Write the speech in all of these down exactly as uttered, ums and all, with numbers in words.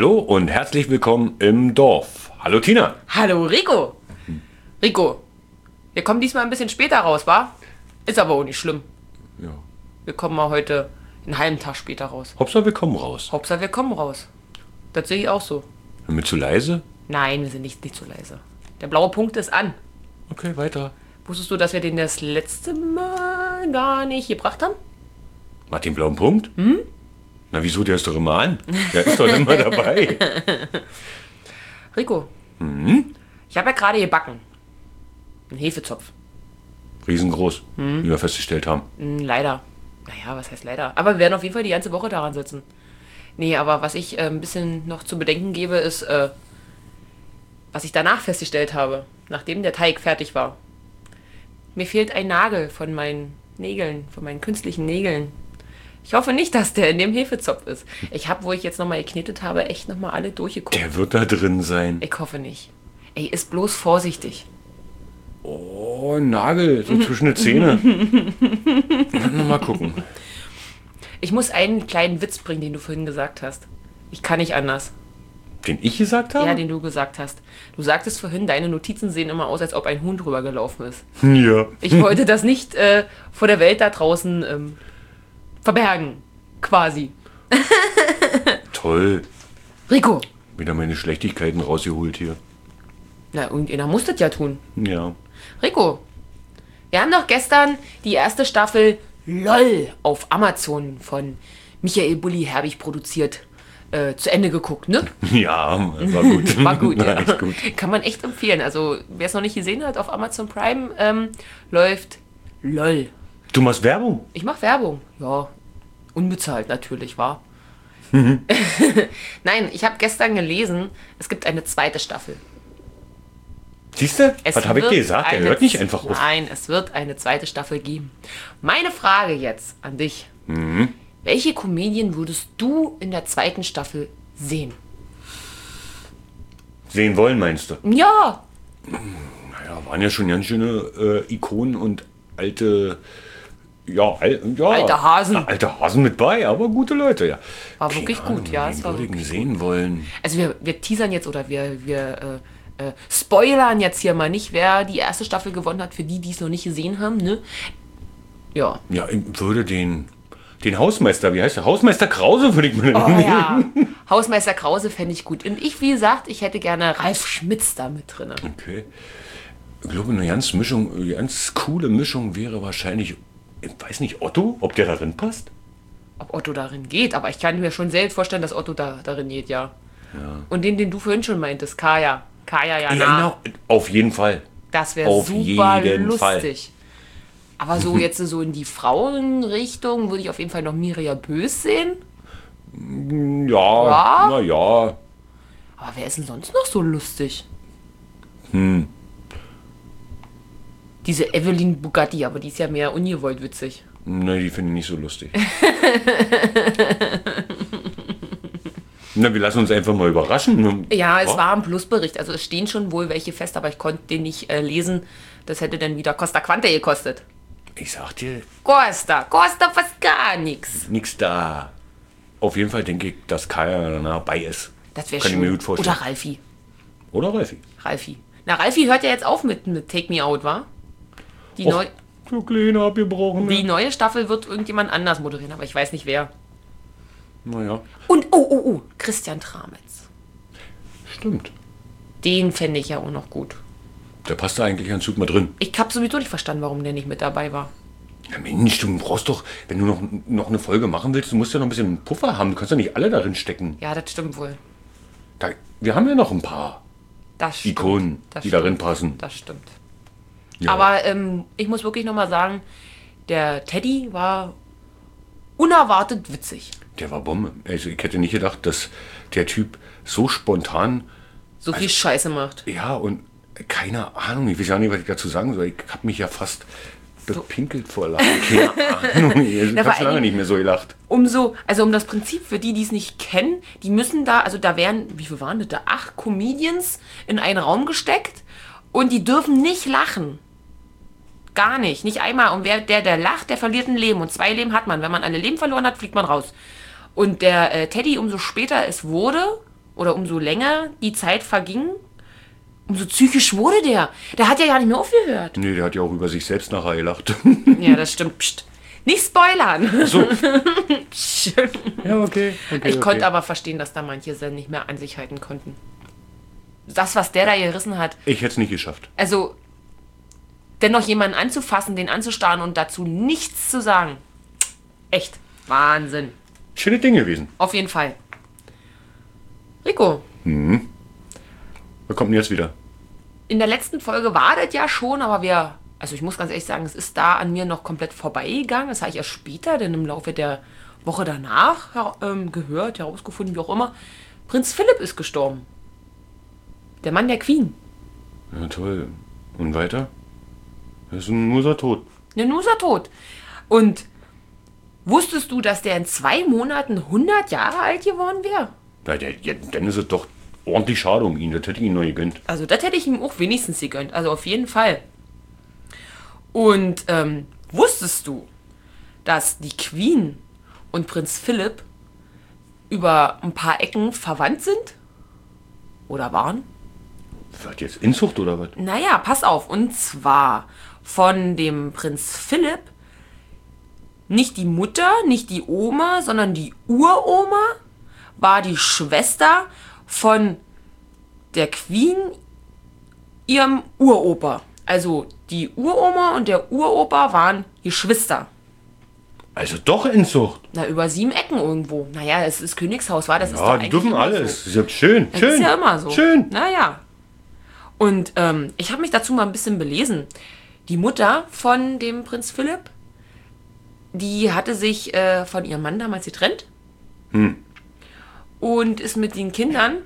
Hallo und herzlich willkommen im Dorf. Hallo Tina. Hallo Rico. Rico, wir kommen diesmal ein bisschen später raus, wa? Ist aber auch nicht schlimm. Ja. Wir kommen mal heute einen halben Tag später raus. Hauptsache wir kommen raus. Hauptsache wir kommen raus. Das sehe ich auch so. Sind wir zu leise? Nein, wir sind nicht, nicht so leise. Der blaue Punkt ist an. Okay, weiter. Wusstest du, dass wir den das letzte Mal gar nicht gebracht haben? Hat den blauen Punkt? Hm? Na wieso, der ist doch immer an. Der ist doch immer dabei. Rico, Mhm. ich habe ja gerade gebacken. Ein Hefezopf. Riesengroß, wie wir festgestellt haben. Hm, leider. Naja, was heißt leider? Aber wir werden auf jeden Fall die ganze Woche daran sitzen. Nee, aber was ich äh, ein bisschen noch zu bedenken gebe, ist, äh, was ich danach festgestellt habe, nachdem der Teig fertig war. Mir fehlt ein Nagel von meinen Nägeln, von meinen künstlichen Nägeln. Ich hoffe nicht, dass der in dem Hefezopf ist. Ich habe, wo ich jetzt nochmal geknetet habe, echt nochmal alle durchgeguckt. Der wird da drin sein. Ich hoffe nicht. Ey, ist bloß vorsichtig. Oh, ein Nagel, so zwischen die Zähne. Mal gucken. Ich muss einen kleinen Witz bringen, den du vorhin gesagt hast. Ich kann nicht anders. Den ich gesagt habe? Ja, den du gesagt hast. Du sagtest vorhin, deine Notizen sehen immer aus, als ob ein Huhn drüber gelaufen ist. Ja. Ich wollte das nicht äh, vor der Welt da draußen ähm, verbergen. Quasi. Toll. Rico! Wieder meine Schlechtigkeiten rausgeholt hier. Na, irgendeiner muss das ja tun. Ja. Rico, wir haben doch gestern die erste Staffel LOL auf Amazon von Michael Bulli Herbig produziert äh, zu Ende geguckt, ne? Ja, war gut. War gut, ja. Echt gut. Kann man echt empfehlen. Also, wer es noch nicht gesehen hat, auf Amazon Prime ähm, läuft LOL. Du machst Werbung? Ich mache Werbung. Ja, unbezahlt natürlich, war. Nein, ich habe gestern gelesen, es gibt eine zweite Staffel. Siehst du? Es Was habe ich wird dir gesagt? Der eine hört nicht Z- einfach auf. Nein, es wird eine zweite Staffel geben. Meine Frage jetzt an dich. Mhm. Welche Comedian würdest du in der zweiten Staffel sehen? Sehen wollen, meinst du? Ja, Naja, waren ja schon ganz schöne äh, Ikonen und alte, ja, al, ja, Alte Hasen. Alte Hasen mit bei, aber gute Leute, ja. War wirklich Keine gut, Ahnung, ja, wen es war würde ich wirklich sehen wollen. also wir, wir teasern jetzt oder wir, wir äh, äh, spoilern jetzt hier mal nicht, wer die erste Staffel gewonnen hat, für die, die es noch nicht gesehen haben, ne? Ja. Ja, ich würde den, den Hausmeister, wie heißt der? Hausmeister Krause würde ich mir Oh nehmen. ja, Hausmeister Krause fände ich gut. Und ich, wie gesagt, ich hätte gerne Ralf Schmitz da mit drin. Okay. Ich glaube, eine ganz Mischung, eine ganz coole Mischung wäre wahrscheinlich, ich weiß nicht, Otto, ob der darin passt? Ob Otto darin geht, aber ich kann mir schon selbst vorstellen, dass Otto da darin geht, ja. Ja. Und den, den du vorhin schon meintest, Kaya. Kaya, ja, Ja, na, genau, auf jeden Fall. das wäre auf super jeden lustig. Aber so jetzt so in die Frauenrichtung würde ich auf jeden Fall noch Mirja Bös sehen. Ja, Ja? na ja. Aber wer ist denn sonst noch so lustig? Hm. Diese Evelyn Bugatti, aber die ist ja mehr ungewollt witzig. Ne, die finde ich nicht so lustig. Na, wir lassen uns einfach mal überraschen. Ja, es Oh. war ein Plusbericht. Also es stehen schon wohl welche fest, aber ich konnte den nicht äh, lesen. Das hätte dann wieder Costa Quante gekostet. Ich sag dir, Costa, Costa fast gar nichts. nix da. Auf jeden Fall denke ich, dass Kaya danach bei ist. Das wäre Kann ich mir schön. gut vorstellen. Oder Ralfi. Oder Ralfi. Ralfi. Na, Ralfi hört ja jetzt auf mit, mit Take Me Out, wa? Die, Och, neu, so kleine abgebrochen. die neue Staffel wird irgendjemand anders moderieren, aber ich weiß nicht wer. Naja, Und, oh, oh, oh, Christian Tramitz. stimmt. Den fände ich ja auch noch gut. Der passt da eigentlich ganz gut mal drin. Ich habe sowieso nicht verstanden, warum der nicht mit dabei war. Ja, Mensch, du brauchst doch, wenn du noch, noch eine Folge machen willst, du musst ja noch ein bisschen Puffer haben. Du kannst ja nicht alle darin stecken. Ja, das stimmt wohl. Da, wir haben ja noch ein paar Das stimmt. Ikonen, Das die stimmt. darin passen. Das stimmt. Ja. Aber ähm, ich muss wirklich nochmal sagen, der Teddy war unerwartet witzig. Der war Bombe. Also ich hätte nicht gedacht, dass der Typ so spontan, So viel Scheiße macht. ja, und keine Ahnung, ich weiß ja nicht, was ich dazu sagen soll. Ich habe mich ja fast bepinkelt vor Lachen. Keine Ahnung, ich Na, habe vor schon lange allen nicht mehr so gelacht. Umso, also um das Prinzip für die, die es nicht kennen, die müssen da, also da wären, wie viel waren das da? Acht Comedians in einen Raum gesteckt und die dürfen nicht lachen. Gar nicht, nicht einmal. Und wer, der, der lacht, der verliert ein Leben. Und zwei Leben hat man. Wenn man alle Leben verloren hat, fliegt man raus. Und der äh, Teddy, umso später es wurde, oder umso länger die Zeit verging, umso psychisch wurde der. Der hat ja gar nicht mehr aufgehört. Nee, der hat ja auch über sich selbst nachher gelacht. Ja, das stimmt. Psst. Nicht spoilern. Ach so. Ja, okay. okay Ich okay. konnte aber verstehen, dass da manche Sen nicht mehr an sich halten konnten. Das, was der da gerissen hat. Ich hätte es nicht geschafft. Also, dennoch jemanden anzufassen, den anzustarren und dazu nichts zu sagen. Echt. Wahnsinn. Schöne Dinge gewesen. Auf jeden Fall. Rico. Mhm. Wer kommt denn jetzt wieder? In der letzten Folge war das ja schon, aber wir, also ich muss ganz ehrlich sagen, es ist da an mir noch komplett vorbeigegangen. Das habe ich erst später, denn im Laufe der Woche danach her, ähm, gehört, herausgefunden, wie auch immer. Prinz Philipp ist gestorben. Der Mann der Queen. Ja, toll. Und weiter? Er ist ein Muser tot. Ja, nun ist er tot. Und wusstest du, dass der in zwei Monaten hundert Jahre alt geworden wäre? Ja, der, ja, dann ist es doch ordentlich schade um ihn. Das hätte ich ihm noch gegönnt. Also das hätte ich ihm auch wenigstens gegönnt. Also auf jeden Fall. Und ähm, wusstest du, dass die Queen und Prinz Philipp über ein paar Ecken verwandt sind? Oder waren? Was jetzt? Inzucht oder was? Naja, pass auf. Und zwar von dem Prinz Philipp nicht die Mutter, nicht die Oma, sondern die Uroma war die Schwester von der Queen, ihrem Uropa. Also die Uroma und der Uropa waren Geschwister. Also doch Inzucht. Na, über sieben Ecken irgendwo. Naja, es ist Königshaus, war das ist doch Ja, eigentlich die dürfen immer alles. so. Das ist ja schön. Das schön. ist ja immer so. Schön. Naja. Und ähm, ich habe mich dazu mal ein bisschen belesen. Die Mutter von dem Prinz Philipp, die hatte sich äh, von ihrem Mann damals getrennt. Hm. Und ist mit den Kindern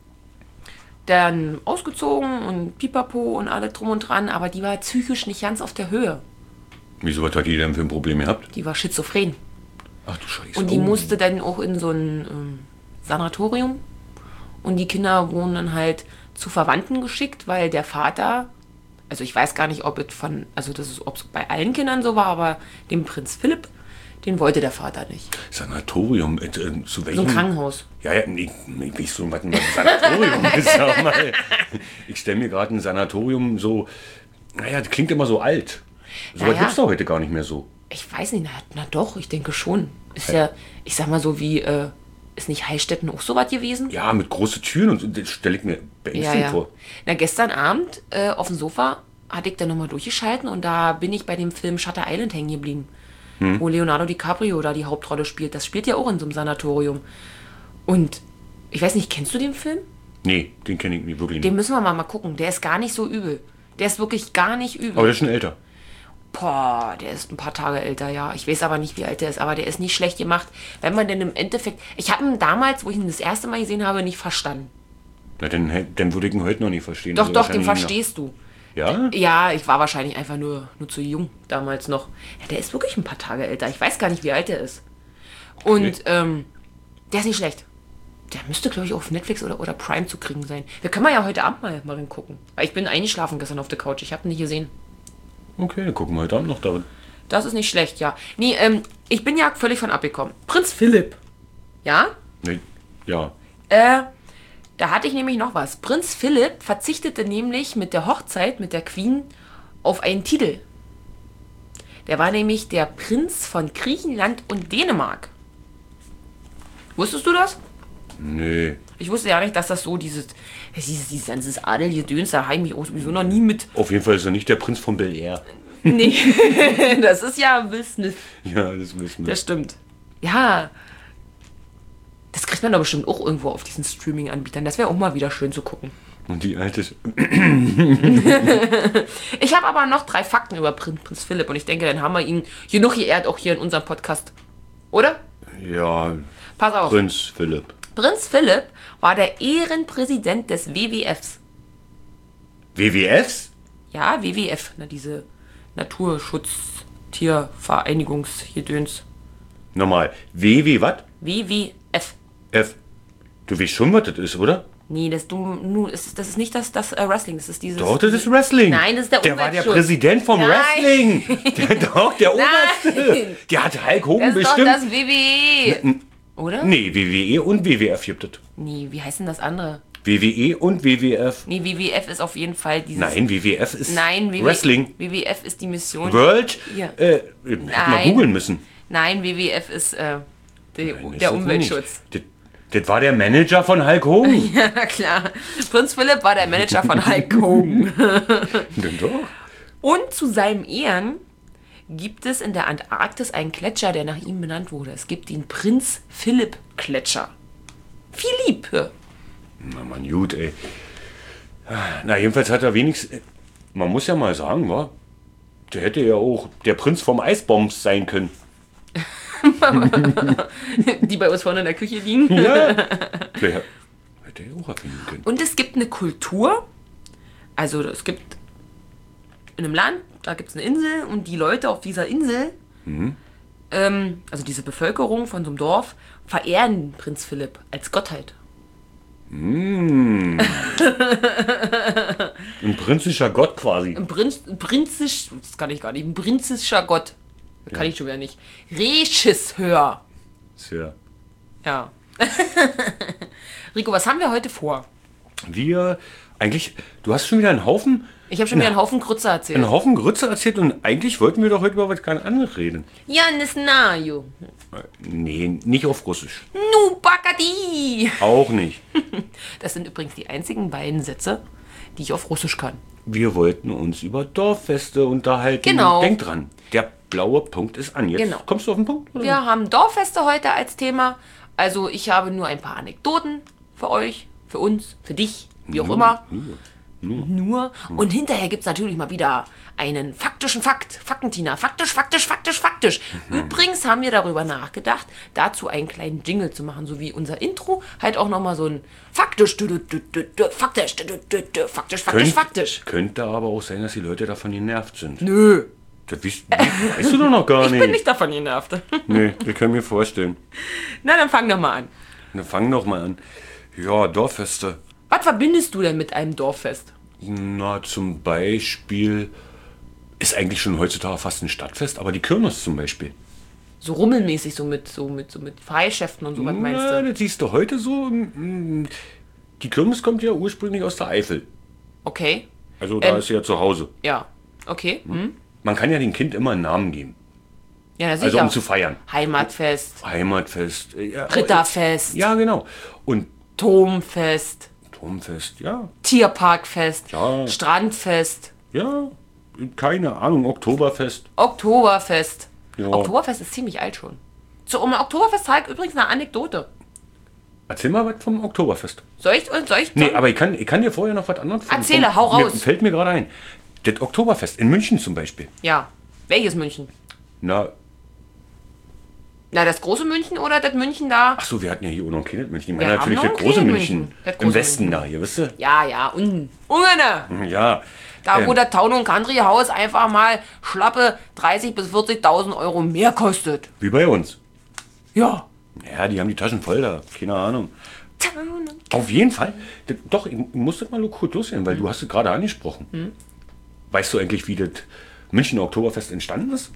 dann ausgezogen und pipapo und alle drum und dran. Aber die war psychisch nicht ganz auf der Höhe. Wieso, was hat die denn für ein Problem gehabt? Die war schizophren. Ach du Scheiße. Und die Oh. musste dann auch in so ein ähm, Sanatorium. Und die Kinder wurden dann halt zu Verwandten geschickt, weil der Vater, also ich weiß gar nicht, ob es von, also das ist, ob es bei allen Kindern so war, aber dem Prinz Philipp, den wollte der Vater nicht. Sanatorium, äh, äh, zu welchem? So ein Krankenhaus. Ja, ja, ich, ich weiß so, was ein Sanatorium ist. Sag mal. Ich stelle mir gerade ein Sanatorium so, naja, das klingt immer so alt. So Naja. was gibt's doch heute gar nicht mehr so. Ich weiß nicht, na, na doch, ich denke schon. Ist ja, ich sag mal so wie, äh, ist nicht Heilstätten auch so was gewesen? Ja, mit großen Türen und so, das stelle ich mir Ja, beängstigend ja. vor. Na, gestern Abend äh, auf dem Sofa hatte ich dann nochmal durchgeschalten und da bin ich bei dem Film Shutter Island hängen geblieben. Hm. Wo Leonardo DiCaprio da die Hauptrolle spielt. Das spielt ja auch in so einem Sanatorium. Und ich weiß nicht, kennst du den Film? Nee, den kenne ich nicht, wirklich nicht. Den müssen wir mal, mal gucken. Der ist gar nicht so übel. Der ist wirklich gar nicht übel. Aber der ist schon älter. Boah, der ist ein paar Tage älter, ja. Ich weiß aber nicht, wie alt der ist, aber der ist nicht schlecht gemacht. Wenn man denn im Endeffekt... Ich habe ihn damals, wo ich ihn das erste Mal gesehen habe, nicht verstanden. Na, dann, dann würde ich ihn heute noch nicht verstehen. Doch, Also doch, den wahrscheinlich verstehst du. noch. Ja? Ja, ich war wahrscheinlich einfach nur, nur zu jung damals noch. Ja, der ist wirklich ein paar Tage älter. Ich weiß gar nicht, wie alt der ist. Und Okay. ähm, der ist nicht schlecht. Der müsste, glaube ich, auf Netflix oder, oder Prime zu kriegen sein. Wir können mal ja heute Abend mal, mal gucken. Weil ich bin eingeschlafen gestern auf der Couch. Ich habe ihn nicht gesehen. Okay, dann gucken wir heute Abend noch da. Das ist nicht schlecht, ja. Nee, ähm, ich bin ja völlig von abgekommen. Prinz Philipp. Ja? Nee, ja. Äh, da hatte ich nämlich noch was. Prinz Philipp verzichtete nämlich mit der Hochzeit mit der Queen auf einen Titel. Der war nämlich der Prinz von Griechenland und Dänemark. Wusstest du das? Nee. Ich wusste ja nicht, dass das so dieses, dieses, dieses ganze Adelgedöns, da habe ich mich auch sowieso noch nie mit. Auf jeden Fall ist er nicht der Prinz von Bel Air. Nee, das ist ja Will Smith. Ja, das wissen wir. Das stimmt. Ja. Das kriegt man doch bestimmt auch irgendwo auf diesen Streaming-Anbietern. Das wäre auch mal wieder schön zu gucken. Und die alte... Ich habe aber noch drei Fakten über Prin- Prinz Philipp und ich denke, dann haben wir ihn genug geehrt, auch hier in unserem Podcast. Oder? Ja, Pass auf. Prinz Philipp. Prinz Philipp war der Ehrenpräsident des W W Fs. W W Fs? Ja, W W F, na, diese Naturschutz-Tiervereinigungsgedöns. Nochmal. W W was? W W F. F. Du weißt schon, was das ist, oder? Nee, das, du, nu, ist, das ist nicht das, das äh, Wrestling, das ist dieses... Doch, das ist Wrestling. Nein, das ist der Der war der Umweltschutz. Präsident vom Nein. Wrestling. Der, doch, der Nein. Oberste. Der hat Hulk Hogan Das ist doch bestimmt. das W W E. Oder? Nee, W W E und W W F gibt es. Nee, wie heißt denn das andere? W W E und W W F. Nee, W W F ist auf jeden Fall dieses... Nein, W W F ist Nein, W W Wrestling. W W F ist die Mission... World? Ja. Äh, hätte mal googeln müssen. Nein, W W F ist äh, die, Nein, der ist das Umweltschutz. nicht. Das, das war der Manager von Hulk Hogan. Ja, klar. Prinz Philipp war der Manager von Hulk Hogan. Denn doch. Und zu seinem Ehren gibt es in der Antarktis einen Gletscher, der nach ihm benannt wurde. Es gibt den Prinz Philipp Gletscher. Philippe. Na man, gut, ey. Na, jedenfalls hat er wenigstens... Man muss ja mal sagen, wa? Der hätte ja auch der Prinz vom Eisbombs sein können. Die bei uns vorne in der Küche liegen. Ja. Vielleicht hätte er auch erfinden können. Und es gibt eine Kultur. Also es gibt in einem Land, da gibt es eine Insel und die Leute auf dieser Insel, Mhm. ähm, also diese Bevölkerung von so einem Dorf, verehren Prinz Philipp als Gottheit. Mm. Ein prinzischer Gott quasi. Ein Prinz, ein prinzisch, das kann ich gar nicht, ein prinzischer Gott. Das kann Ja. ich schon wieder nicht. Regisseur. Tja. Ja. Rico, was haben wir heute vor? Wir, eigentlich, du hast schon wieder einen Haufen, Ich habe schon wieder einen Haufen Krütze erzählt. einen Haufen Grütze erzählt und eigentlich wollten wir doch heute über was ganz anderes reden. Janis Najo. Nee, nicht auf Russisch. Nu Bakadi. Auch nicht. Das sind übrigens die einzigen beiden Sätze, die ich auf Russisch kann. Wir wollten uns über Dorffeste unterhalten. Genau. Denk dran, der blaue Punkt ist an. Jetzt Genau. kommst du auf den Punkt? Oder? Wir haben Dorffeste heute als Thema. Also ich habe nur ein paar Anekdoten für euch, für uns, für dich, wie auch immer. Nur. Nur. Und hinterher gibt es natürlich mal wieder einen faktischen Fakt. Faktentina. Faktisch, faktisch, faktisch, faktisch. Übrigens haben wir darüber nachgedacht, dazu einen kleinen Jingle zu machen, so wie unser Intro. Halt auch nochmal so ein faktisch, dü, dü, dü, dü, dü, faktisch, dü, dü, dü, dü, faktisch, faktisch, Könnt- faktisch. Könnte aber auch sein, dass die Leute davon genervt sind. Nö. Das weißt, weißt du doch noch gar Ich nicht. bin nicht davon genervt. Nee, wir können mir vorstellen. Na, dann fang doch mal an. Na, fang doch mal an. Ja, Dorffeste. Was verbindest du denn mit einem Dorffest? Na, zum Beispiel ist eigentlich schon heutzutage fast ein Stadtfest, aber die Kirmes zum Beispiel. So rummelmäßig, so mit, so mit, so mit Freischäften und so, was meinst Na, du? das siehst du heute so. mm, Die Kirmes kommt ja ursprünglich aus der Eifel. Okay. Also da Ähm. ist sie ja zu Hause. Ja. Okay. Hm? Man kann ja dem Kind immer einen Namen geben. Ja, das Also sicher. um zu feiern. Heimatfest, Heimatfest. äh, Ja, Ritterfest, ja, genau. Und Turmfest, Turmfest, ja. Tierparkfest, Ja. Strandfest, Ja, keine Ahnung, Oktoberfest. Oktoberfest. Ja. Oktoberfest ist ziemlich alt schon. Zu um Oktoberfest halt übrigens eine Anekdote. Erzähl mal was vom Oktoberfest. Soll ich, soll ich Nee, aber ich kann, ich kann dir vorher noch was anderes vom- Erzähle, vom- hau mir, raus. Fällt mir gerade ein. Das Oktoberfest in München zum Beispiel. Ja. Welches München? Na, Na, das große München oder das München da? ach so, wir hatten ja hier auch noch ein kleines München. Ich Wir meine natürlich haben das noch ein große kleines München. München. Das Im große Westen da hier, wisst ihr? Ja, ja, un Ungene. Ja. Da, wo ähm, das Town und Country Haus einfach mal schlappe dreißig bis vierzigtausend Euro mehr kostet. Wie bei uns. Ja. Ja, die haben die Taschen voll da. Keine Ahnung. Auf jeden Fall. D- Doch, ich muss das mal kurz loswerden, weil du hast es gerade angesprochen. Hm? Weißt du eigentlich, wie das München Oktoberfest entstanden ist?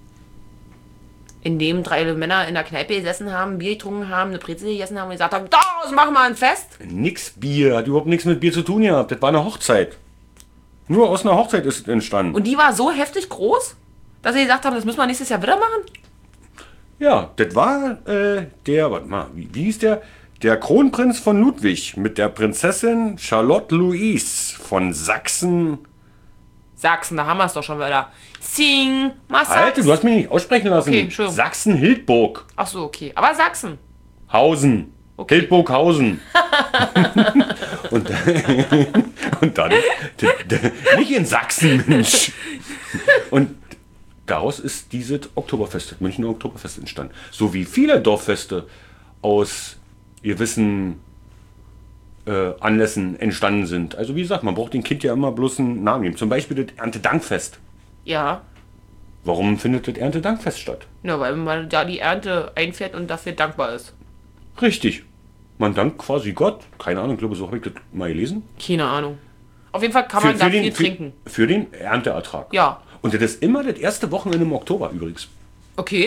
In dem drei Männer in der Kneipe gesessen haben, Bier getrunken haben, eine Brezel gegessen haben und gesagt haben, daraus machen wir ein Fest. Nix Bier, hat überhaupt nichts mit Bier zu tun gehabt. Das war eine Hochzeit. Nur aus einer Hochzeit ist es entstanden. Und die war so heftig groß, dass sie gesagt haben, das müssen wir nächstes Jahr wieder machen. Ja, das war äh, der, warte mal, wie, wie hieß der? Der Kronprinz von Ludwig mit der Prinzessin Charlotte Louise von Sachsen. Sachsen, da haben wir es doch schon wieder. Sing, mal Alter, Sachsen. du hast mich nicht aussprechen lassen. Okay, Entschuldigung. Sachsen-Hildburg. Ach so, okay. Aber Sachsen. Hausen. Okay. Hildburghausen. und, und dann, d- d- nicht in Sachsen, Mensch. Und daraus ist dieses Oktoberfest, das Münchner Oktoberfest entstanden. So wie viele Dorffeste aus gewissen äh, Anlässen entstanden sind. Also wie gesagt, man braucht dem Kind ja immer bloß einen Namen geben. Zum Beispiel das Erntedankfest. Ja. Warum findet das Erntedankfest statt? Ja, weil man da die Ernte einfährt und dafür dankbar ist. Richtig. Man dankt quasi Gott. Keine Ahnung, ich glaube, so habe ich das mal gelesen. Keine Ahnung. Auf jeden Fall kann man da viel für, trinken. für den Ernteertrag. Ja. Und das ist immer das erste Wochenende im Oktober übrigens. Okay.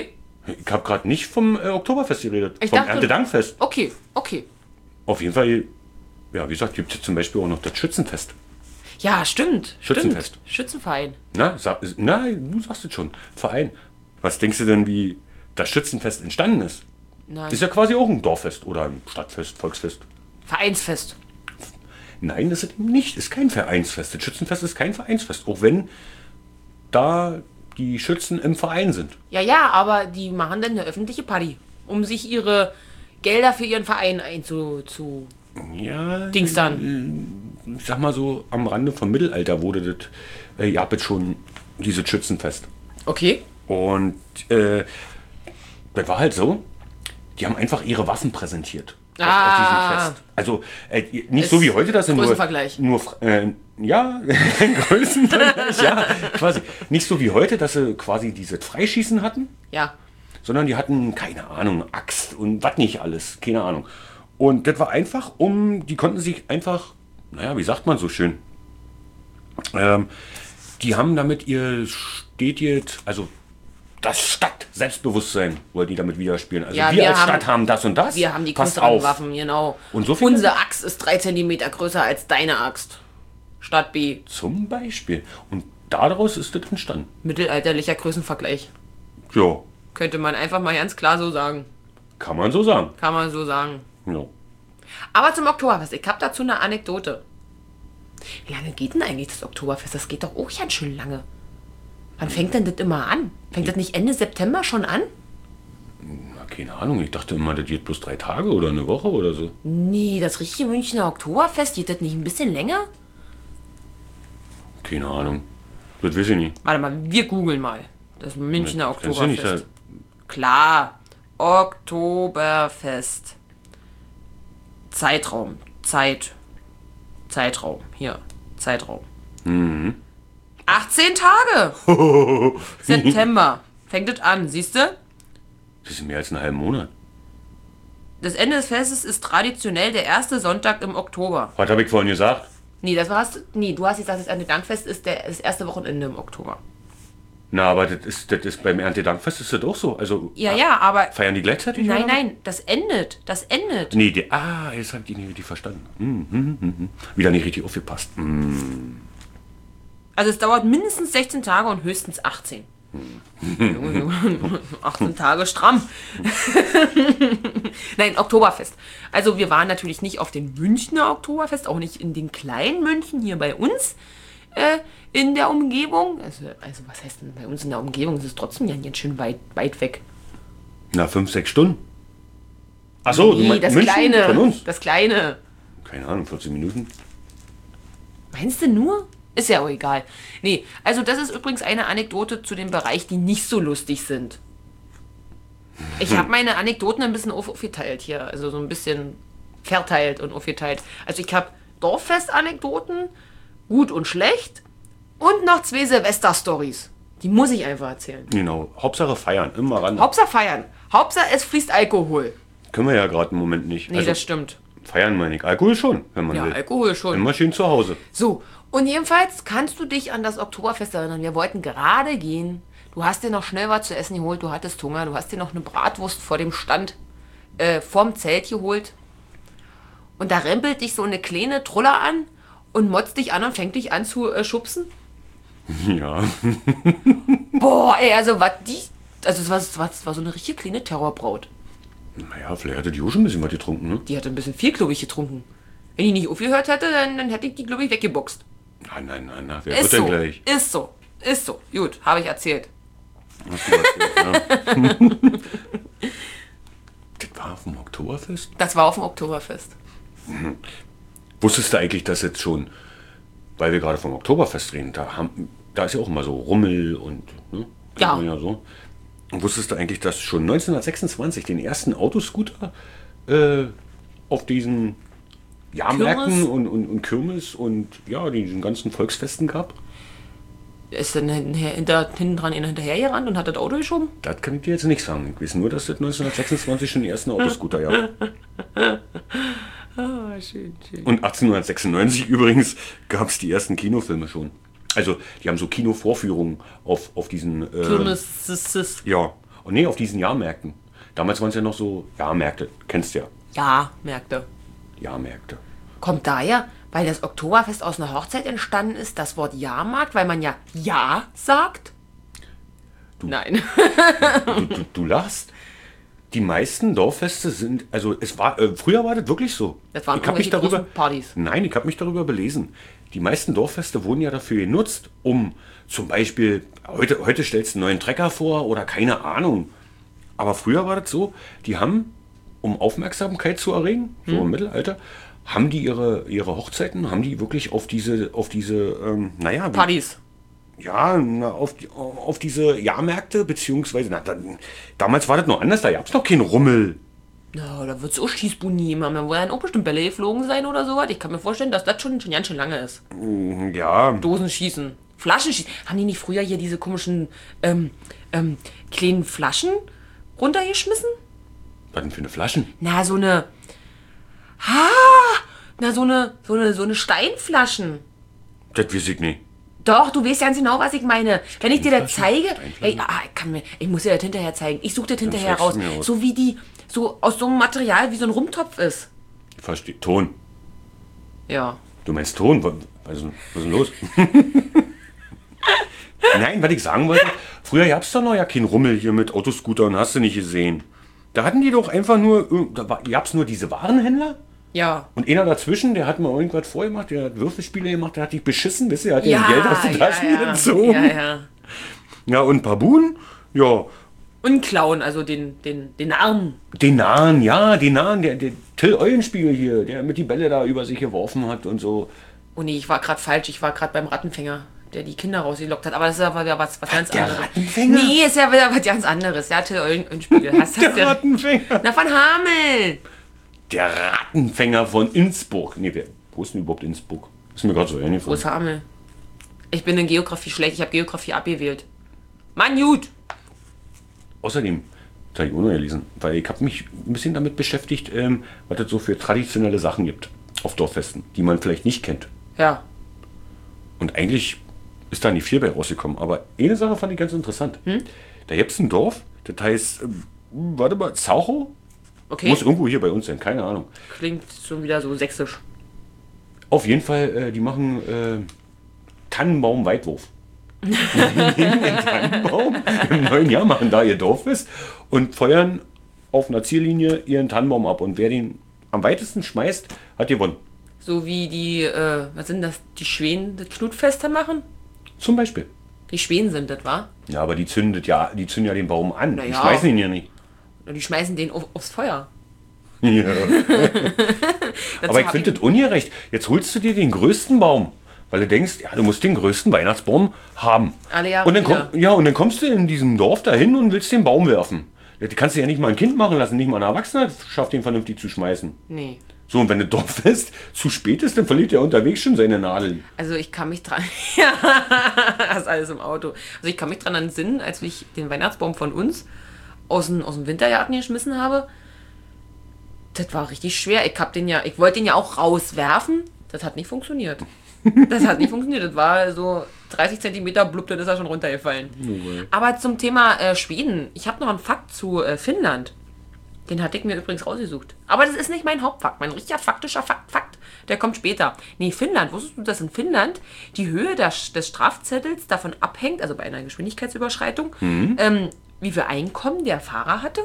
Ich habe gerade nicht vom äh, Oktoberfest geredet, Ich vom dachte- Erntedankfest. Okay, okay. Auf jeden Fall, ja, wie gesagt, gibt es zum Beispiel auch noch das Schützenfest. Ja, stimmt. Schützenfest. Stimmt. Schützenverein. Na, sag, na, du sagst es schon, Verein. Was denkst du denn, wie das Schützenfest entstanden ist? Nein. Ist ja quasi auch ein Dorffest oder ein Stadtfest, Volksfest. Vereinsfest. Nein, das ist eben nicht. Ist kein Vereinsfest. Das Schützenfest ist kein Vereinsfest. Auch wenn da die Schützen im Verein sind. Ja, ja, aber die machen dann eine öffentliche Party, um sich ihre Gelder für ihren Verein einzu... Zu Ja, Dings dann. ich sag mal so, am Rande vom Mittelalter wurde das, äh, ja, jetzt schon dieses Schützenfest. Okay. Und äh, das war halt so, die haben einfach ihre Waffen präsentiert. auf- Ah. Auf diesem Fest. Also äh, nicht Ist so wie heute, dass sie nur, Größenvergleich. nur äh, ja, Größenvergleich, ja, quasi. Nicht so wie heute, dass sie quasi dieses Freischießen hatten, Ja. sondern die hatten, keine Ahnung, Axt und was nicht alles, keine Ahnung. Und das war einfach, um, die konnten sich einfach, naja, wie sagt man so schön, ähm, die haben damit ihr stetiges, also das Stadt-Selbstbewusstsein wollten die damit widerspielen. Also Ja, wir, wir als haben- Stadt haben das und das. Wir haben die Passt größeren auf. Waffen, genau. Und so viel- Unsere Axt ist drei Zentimeter größer als deine Axt. Stadt B. Zum Beispiel. Und daraus ist das entstanden. Mittelalterlicher Größenvergleich. Ja, Könnte man einfach mal ganz klar so sagen. kann man so sagen. Kann man so sagen. Ja. Aber zum Oktoberfest. Ich habe dazu eine Anekdote. Wie lange geht denn eigentlich das Oktoberfest? Das geht doch auch ganz schön lange. Wann fängt denn das immer an? Fängt das nicht Ende September schon an? Na, keine Ahnung, ich dachte immer, das geht bloß drei Tage oder eine Woche oder so. Nee, das richtige Münchner Oktoberfest, geht das nicht ein bisschen länger? Keine Ahnung. Das weiß ich nicht. Warte mal, wir googeln mal. Das Münchner Kannst du nicht Oktoberfest. da- Klar. Oktoberfest. Zeitraum. Zeit. Zeitraum. Hier. Zeitraum. Mhm. achtzehn Tage. September. Fängt es an, siehst du? Das ist mehr als einen halben Monat. Das Ende des Festes ist traditionell der erste Sonntag im Oktober. Was habe ich vorhin gesagt? Nee, das war's. Nee, du hast gesagt, das Erntedankfest ist der, das erste Wochenende im Oktober. Na, aber das ist, das ist beim Erntedankfest ist das auch so. Also Ja, ja, aber. feiern die gleichzeitig? Nein, oder? nein, das endet. Das endet. Nee, die, ah, jetzt habe ich die nicht richtig verstanden. Hm, hm, hm, hm. Wieder nicht richtig aufgepasst. Hm. Also es dauert mindestens sechzehn Tage und höchstens achtzehn. Junge, Junge, achtzehn Tage stramm. Nein, Oktoberfest. Also wir waren natürlich nicht auf dem Münchner Oktoberfest, auch nicht in den kleinen München hier bei uns äh, in der Umgebung. Also, also was heißt denn bei uns in der Umgebung? Es ist trotzdem ja ganz schön weit, weit weg. Na, fünf, sechs Stunden. Ach so, du Nee, meinst das München Kleine. von uns? Das Kleine. Keine Ahnung, vierzehn Minuten. Meinst du nur? Ist ja auch egal. Nee, also das ist übrigens eine Anekdote zu dem Bereich, die nicht so lustig sind. Ich habe meine Anekdoten ein bisschen auf- aufgeteilt hier. Also so ein bisschen verteilt und aufgeteilt. Also ich habe Dorffest-Anekdoten, gut und schlecht, und noch zwei Silvester-Stories. Die muss ich einfach erzählen. Genau. Hauptsache feiern, immer ran. Hauptsache feiern. Hauptsache es fließt Alkohol. Können wir ja gerade im Moment nicht. Nee, also, das stimmt. feiern meine ich. Alkohol schon, wenn man Ja, will. Alkohol schon. Immer schön zu Hause. So, und jedenfalls kannst du dich an das Oktoberfest erinnern. Wir wollten gerade gehen. Du hast dir noch schnell was zu essen geholt. Du hattest Hunger. Du hast dir noch eine Bratwurst vor dem Stand, äh, vorm Zelt geholt. Und da rempelt dich so eine kleine Truller an und motzt dich an und fängt dich an zu äh, schubsen. Ja. Boah, ey, also was die... Also es war, es war, es war so eine richtige kleine Terrorbraut. Naja, vielleicht hatte die auch schon ein bisschen was getrunken, ne? Die hatte ein bisschen viel, glaube ich, getrunken. Wenn die nicht aufgehört hätte, dann, dann hätte ich die, glaube ich, weggeboxt. Nein, nein, nein, nein. Wer Ist wird denn so, gleich? ist so, ist so. Gut, habe ich erzählt. Hast du erzählt, ja. Das war auf dem Oktoberfest? Das war auf dem Oktoberfest. Wusstest du eigentlich, dass jetzt schon, weil wir gerade vom Oktoberfest reden, da, haben, da ist ja auch immer so Rummel und, ne? Ja. Kennt man ja so. Und wusstest du eigentlich, dass schon neunzehnhundertsechsundzwanzig den ersten Autoscooter äh, auf diesen Jahrmärkten Kirmes? und, und, und Kirmes und ja, diesen ganzen Volksfesten gab? Ist dann hinter, hinter, hinten dran einer hinterhergerannt und hat das Auto geschoben? Das kann ich dir jetzt nicht sagen. Ich weiß nur, dass es neunzehnhundertsechsundzwanzig schon den ersten Autoscooter gab. Ah, schön, schön. Und achtzehnhundertsechsundneunzig übrigens gab es die ersten Kinofilme schon. Also die haben so Kinovorführungen auf, auf diesen... Äh, Kirmes, sis, sis. ja, Oh, nee, auf diesen Jahrmärkten. Damals waren es ja noch so Jahrmärkte. Kennst du ja. Ja, Märkte. Jahrmärkte. Kommt daher, weil das Oktoberfest aus einer Hochzeit entstanden ist, das Wort Jahrmarkt, weil man ja Ja sagt? Du. Nein. Du, du, du lachst. Die meisten Dorffeste sind, also es war, äh, früher war das wirklich so. Das waren ich habe mich irgendwelche darüber, großen Partys. Nein, ich habe mich darüber belesen. Die meisten Dorffeste wurden ja dafür genutzt, um zum Beispiel, heute, heute stellst du einen neuen Trecker vor oder keine Ahnung. Aber früher war das so, die haben, um Aufmerksamkeit zu erregen, so Hm. im Mittelalter, haben die ihre, ihre Hochzeiten, haben die wirklich auf diese, auf diese, ähm, naja, wie- Partys. ja, na, auf, die, auf diese Jahrmärkte, beziehungsweise, na, dann, damals war das noch anders, da gab es noch keinen Rummel. Na, da wird es auch Schießbuben geben haben. Da werden auch bestimmt Bälle geflogen sein oder sowas. Ich kann mir vorstellen, dass das schon, schon ganz schön lange ist. Ja, Dosenschießen. Flaschenschießen. Haben die nicht früher hier diese komischen ähm, ähm, kleinen Flaschen runtergeschmissen? was denn für eine Flaschen? Na, so eine. Ha! Na, so eine, so eine, so eine Steinflaschen. Das weiß ich nicht. Doch, du weißt ganz genau, was ich meine. Wenn ich dir das Steinflaschen? zeige, Steinflaschen? ey, ah, ich, kann mir, ich muss dir das hinterher zeigen. Ich suche das hinterher zeigst raus. du mir aus. So wie die, so aus so einem Material wie so ein Rumtopf ist. Ich verstehe. Ton. Ja. Du meinst Ton? Was, was ist denn was ist denn los? Nein, was ich sagen wollte, früher gab es doch noch ja keinen Rummel hier mit Autoscootern, hast du nicht gesehen. Da hatten die doch einfach nur, irg- da gab es nur diese Warenhändler Ja. und einer dazwischen, der hat mal irgendwas vorgemacht, der hat Würfelspiele gemacht, der hat dich beschissen, wisst ihr, der hat dir Ja, Geld aus den Taschen ja, ja. gezogen. ja, ja. Ja, und ein paar Buden, ja, Und klauen, also den, den, den Arm. den Nahen, ja, den Nahen, der, der Till Eulenspiegel hier, der mit die Bälle da über sich geworfen hat und so. Oh nee, ich war gerade falsch. Ich war gerade beim Rattenfänger, der die Kinder rausgelockt hat. Aber das ist ja wieder was, was ganz der anderes. Rattenfänger? Nee, ist ja wieder was ganz anderes. Ja, Till Eulen- Eulenspiegel. Hast, hast Der du- Rattenfänger. Na, von Hamel. Der Rattenfänger von Innsbruck. Nee, wer, wo ist denn überhaupt Innsbruck? Ist mir gerade so Wo eingefallen. ist Hamel? Ich bin in Geografie schlecht. Ich habe Geografie abgewählt. Mann, gut. Außerdem, das habe ich auch noch gelesen, weil ich habe mich ein bisschen damit beschäftigt, ähm, was es so für traditionelle Sachen gibt auf Dorffesten, die man vielleicht nicht kennt. Ja. Und eigentlich ist da nicht viel bei rausgekommen. Aber eine Sache fand ich ganz interessant. Da gibt es ein Dorf, das heißt, ähm, warte mal, Zauchow? Okay. Muss irgendwo hier bei uns sein, keine Ahnung. Klingt schon wieder so sächsisch. Auf jeden Fall, äh, die machen äh, Tannenbaum-Weitwurf. Die nehmen den Tannenbaum im neuen Jahr, machen da ihr Dorffest und feuern auf einer Ziellinie ihren Tannenbaum ab. Und wer den am weitesten schmeißt, hat gewonnen. So wie die, äh, was sind das, die Schweden das Knutfeste machen? Zum Beispiel. Die Schweden sind das, wa? Ja, aber die zündet ja, die zünden ja den Baum an. Na Die ja. schmeißen ihn ja nicht. Und die schmeißen den auf, aufs Feuer. Ja. Dazu Aber ich hab finde das ungerecht. Jetzt holst du dir den größten Baum, weil du denkst, ja, du musst den größten Weihnachtsbaum haben. Alle Jahre und dann wieder. komm, ja, und dann kommst du in diesem Dorf dahin und willst den Baum werfen. Du kannst ja nicht mal ein Kind machen lassen, nicht mal ein Erwachsener schafft den vernünftig zu schmeißen. Nee. So, und wenn das Dorffest zu spät ist, dann verliert er unterwegs schon seine Nadeln. Also ich kann mich dran... ja, das ist alles im Auto. Also ich kann mich dran entsinnen, als ich den Weihnachtsbaum von uns aus dem, aus dem Wintergarten geschmissen habe. Das war richtig schwer. Ich hab den ja, ich wollte den ja auch rauswerfen. Das hat nicht funktioniert. Das hat nicht funktioniert. Das war so dreißig Zentimeter blub, dann ist er schon runtergefallen. Aber zum Thema äh, Schweden. Ich habe noch einen Fakt zu äh, Finnland. Den hatte ich mir übrigens rausgesucht. Aber das ist nicht mein Hauptfakt. Mein richtiger faktischer Fakt, Fakt, der kommt später. Nee, Finnland. Wusstest du, dass in Finnland die Höhe des, des Strafzettels davon abhängt, also bei einer Geschwindigkeitsüberschreitung, ähm, wie viel Einkommen der Fahrer hatte?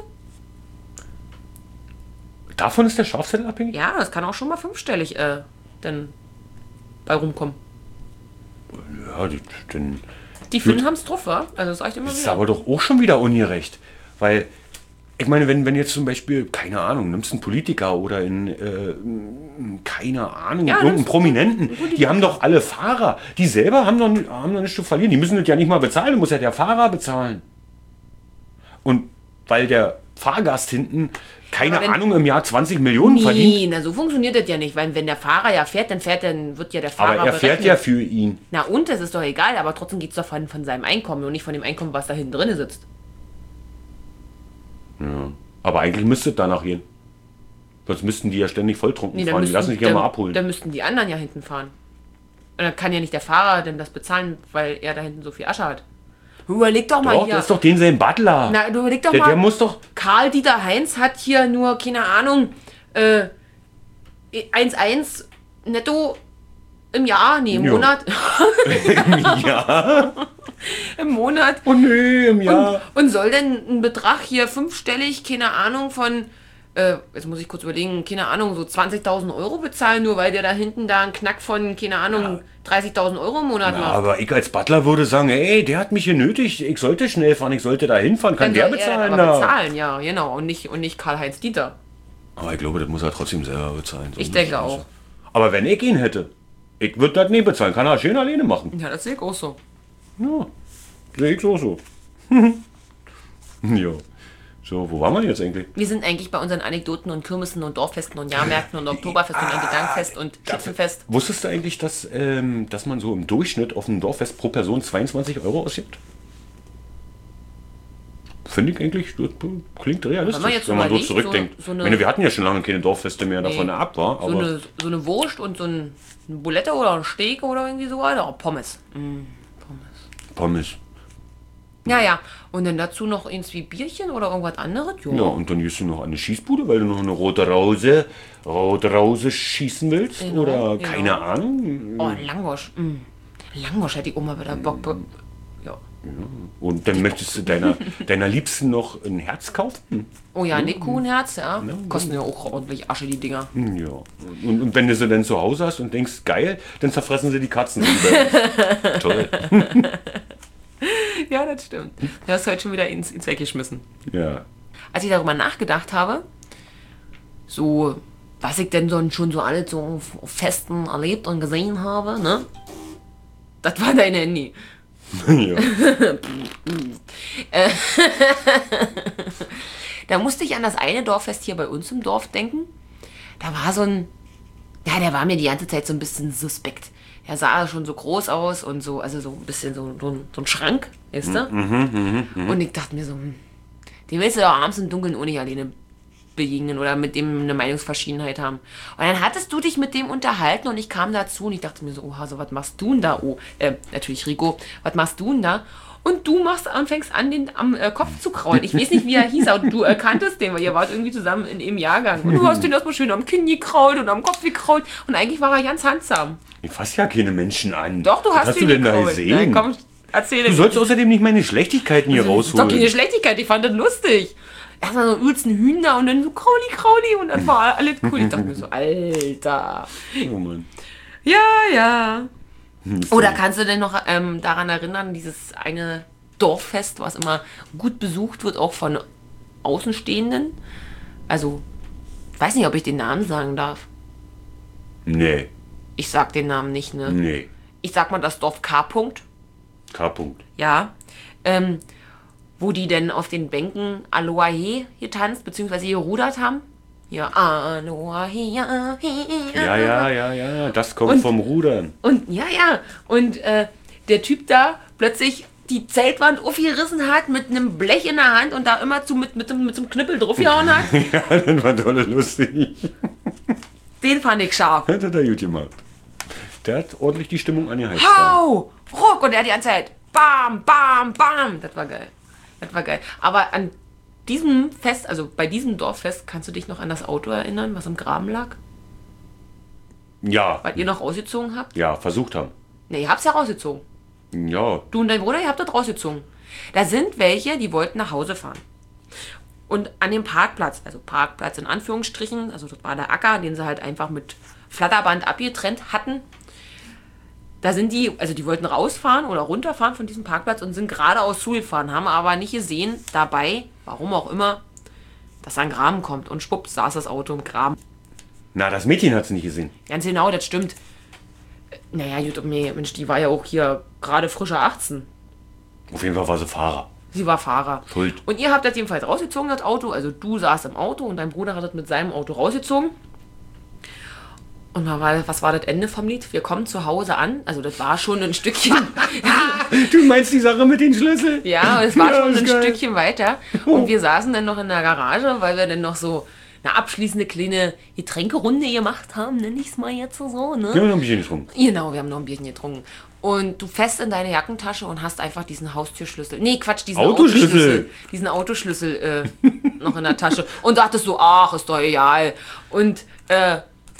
Davon ist der Strafzettel abhängig? Ja, das kann auch schon mal fünfstellig äh, dann bei rumkommen. Ja, die, den, Die Finnen haben es drauf, wa? Also das reicht immer das ist wieder. aber doch auch schon wieder ungerecht. Weil, ich meine, wenn, wenn jetzt zum Beispiel, keine Ahnung, nimmst einen Politiker oder in, äh, keine Ahnung, Ja, irgendeinen nimmst Prominenten, einen Politiker. die haben doch alle Fahrer. Die selber haben doch, ni- haben doch nichts zu verlieren. Die müssen das ja nicht mal bezahlen, muss ja der Fahrer bezahlen. Und weil der Fahrgast hinten, keine Aber wenn- Ahnung, im Jahr zwanzig Millionen verdient. Nee, na so funktioniert das ja nicht, weil wenn der Fahrer ja fährt, dann fährt, dann wird ja der Fahrer Aber er fährt berechnet. ja für ihn. Na und, das ist doch egal, aber trotzdem geht es doch von, von seinem Einkommen und nicht von dem Einkommen, was da hinten drin sitzt. Ja. Aber eigentlich müsste es danach gehen. Sonst müssten die ja ständig volltrunken Nee, dann fahren. Die müssten, lassen sich ja dann, mal abholen. dann müssten die anderen ja hinten fahren. Und dann kann ja nicht der Fahrer denn das bezahlen, weil er da hinten so viel Asche hat. Überleg doch mal Doch, hier. das ist doch den sein Butler. Na, du überleg doch der, mal. der muss doch... Karl-Dieter Heinz hat hier nur, keine Ahnung, äh, eins Komma eins netto im Jahr, nee, im Jo. Monat. Ja. Im Monat. Oh nee, im Jahr. Und soll denn ein Betrag hier fünfstellig, keine Ahnung, von, äh, jetzt muss ich kurz überlegen, keine Ahnung, so zwanzigtausend Euro bezahlen, nur weil der da hinten da einen Knack von, keine Ahnung, dreißigtausend Euro im Monat Ja, macht. aber ich als Butler würde sagen, ey, der hat mich hier nötig, ich sollte schnell fahren, ich sollte da hinfahren, kann der soll er bezahlen? aber da? bezahlen, ja, genau. Und nicht, und nicht Karl-Heinz Dieter. Aber ich glaube, das muss er trotzdem selber bezahlen. So Ich muss denke das auch. sein. Aber wenn ich ihn hätte, ich würde das nicht bezahlen, kann er schön alleine machen. Ja, das sehe ich auch so. Ja, sehe ich so so. Ja. So, wo waren wir jetzt eigentlich? Wir sind eigentlich bei unseren Anekdoten und Kirmessen und Dorffesten und Jahrmärkten und Oktoberfest und Gedankfest und Schützenfest. Wusstest du eigentlich, dass, ähm, dass man so im Durchschnitt auf dem Dorffest pro Person zweiundzwanzig Euro ausgibt? Finde ich eigentlich, das klingt realistisch, Wenn man jetzt wenn man so überlegt, zurückdenkt. so- so eine- ich meine, wir hatten ja schon lange keine Dorffeste mehr, davon Nee. ab war. So Aber eine, so eine Wurst und so ein, eine Bulette oder ein Steak oder irgendwie so weiter. Oh, Pommes. Mm, Pommes. Pommes. Ja, ja. Und dann dazu noch irgendwie Bierchen oder irgendwas anderes? Jo. Ja, und dann gehst du noch an eine Schießbude, weil du noch eine rote Rose, rote Rose schießen willst. Genau, oder genau. keine Ahnung. Oh, Langosch. Mm. Langosch hätte ich auch mal wieder Bock. Bock. Ja. Und dann möchtest du deiner, deiner Liebsten noch ein Herz kaufen. Oh ja, ne Kuchenherz, ja. Kosten ja auch ordentlich Asche, die Dinger. Ja. Und, und wenn du sie dann zu Hause hast und denkst, geil, dann zerfressen sie die Katzen. Toll. Ja, das stimmt. Du hast heute schon wieder ins, ins Weggeschmissen. Ja. Als ich darüber nachgedacht habe, so, was ich denn so, schon so alles so auf auf Festen erlebt und gesehen habe, ne? Das war dein Handy. Ja. Da musste ich an das eine Dorffest hier bei uns im Dorf denken. Da war so ein, ja, der war mir die ganze Zeit so ein bisschen suspekt. Er sah schon so groß aus und so, also so ein bisschen so, so, ein, so ein Schrank, weißt du? Und ich dachte mir so, hm, den willst du doch abends im Dunkeln ohne alleine begegnen oder mit dem eine Meinungsverschiedenheit haben. Und dann hattest du dich mit dem unterhalten und ich kam dazu und ich dachte mir so, oha, so was machst du denn da? Oh, äh, natürlich Rico, was machst du denn da? Und du machst, anfängst an, den am äh, Kopf zu kraulen. Ich weiß nicht, wie er hieß, aber du erkanntest den, weil ihr wart irgendwie zusammen in dem Jahrgang. Und du hast den erstmal schön am Kinn gekrault und am Kopf gekrault. Und eigentlich war er ganz handsam. Ich fasse ja keine Menschen an. Doch, du Was hast hast ihn du denn da gekrault. gesehen? Nein, komm, erzähl Du sollst außerdem nicht meine Schlechtigkeiten hier Das ist doch keine rausholen. Schlechtigkeit, ich fand das lustig. Erstmal so übelst ein Hühner und dann so Krauli, Krauli und dann war alles cool. Ich dachte mir so, Alter. Oh Mann. Ja, ja. Oder kannst du denn noch ähm, daran erinnern, dieses eine Dorffest, was immer gut besucht wird, auch von Außenstehenden? Also, weiß nicht, ob ich den Namen sagen darf. Nee, Ich sag den Namen nicht, ne? nee. Ich sag mal das Dorf K. -Punkt. K-Punkt. Ja. Ähm, wo die denn auf den Bänken Aloha He getanzt, beziehungsweise gerudert haben. Ja, Aloha He, ja, He, Ja, ja, ja, ja. Das kommt Und- vom Rudern. Und ja, ja. Und äh, der Typ da plötzlich die Zeltwand aufgerissen hat mit einem Blech in der Hand und da immer zu mit, mit, dem- mit so einem Knüppel draufgehauen hat. Ja, das war toll lustig. Den fand ich scharf. Das hat er gut gemacht. Der hat ordentlich die Stimmung angeheizt. Hau! Ruck! Und er die ganze Zeit. Bam, bam, bam. Das war geil. Das war geil. Aber an diesem Fest, also bei diesem Dorffest, kannst du dich noch an das Auto erinnern, was im Graben lag? Ja, Weil ihr noch rausgezogen habt? ja, versucht haben. Ne, ihr habt's ja rausgezogen. Ja, Du und dein Bruder, ihr habt das rausgezogen. Da sind welche, die wollten nach Hause fahren. Und an dem Parkplatz, also Parkplatz in Anführungsstrichen, also das war der Acker, den sie halt einfach mit Flatterband abgetrennt hatten. Da sind die, also die wollten rausfahren oder runterfahren von diesem Parkplatz und sind geradeaus zugefahren, haben aber nicht gesehen dabei, warum auch immer, dass da ein Graben kommt. Und schwupps, saß das Auto im Graben. na, das Mädchen hat es nicht gesehen. Ganz genau, das stimmt. Äh, Naja, gut, nee, Mensch, die war ja auch hier gerade frischer achtzehn. Auf jeden Fall war sie Fahrer. Sie war Fahrer. Schuld. Und ihr habt das jedenfalls rausgezogen, das Auto. Also du saßt im Auto und dein Bruder hat das mit seinem Auto rausgezogen. Und was war, was war das Ende vom Lied? Wir kommen zu Hause an. Also das war schon ein Stückchen. Du meinst die Sache mit den Schlüsseln? Ja, es war Ja, schon ist ein geil. Stückchen weiter. Und wir saßen dann noch in der Garage, weil wir dann noch so eine abschließende kleine Getränkerunde gemacht haben, nenne ich es mal jetzt so. Ne? Ja, wir haben ein bisschen getrunken. Genau, wir haben noch ein Bierchen getrunken. Und du fest in deine Jackentasche und hast einfach diesen Haustürschlüssel. Nee, Quatsch, diesen Autoschlüssel. Autoschlüssel. Diesen Autoschlüssel äh, noch in der Tasche. Und dachtest so, ach, ist doch egal. Und äh,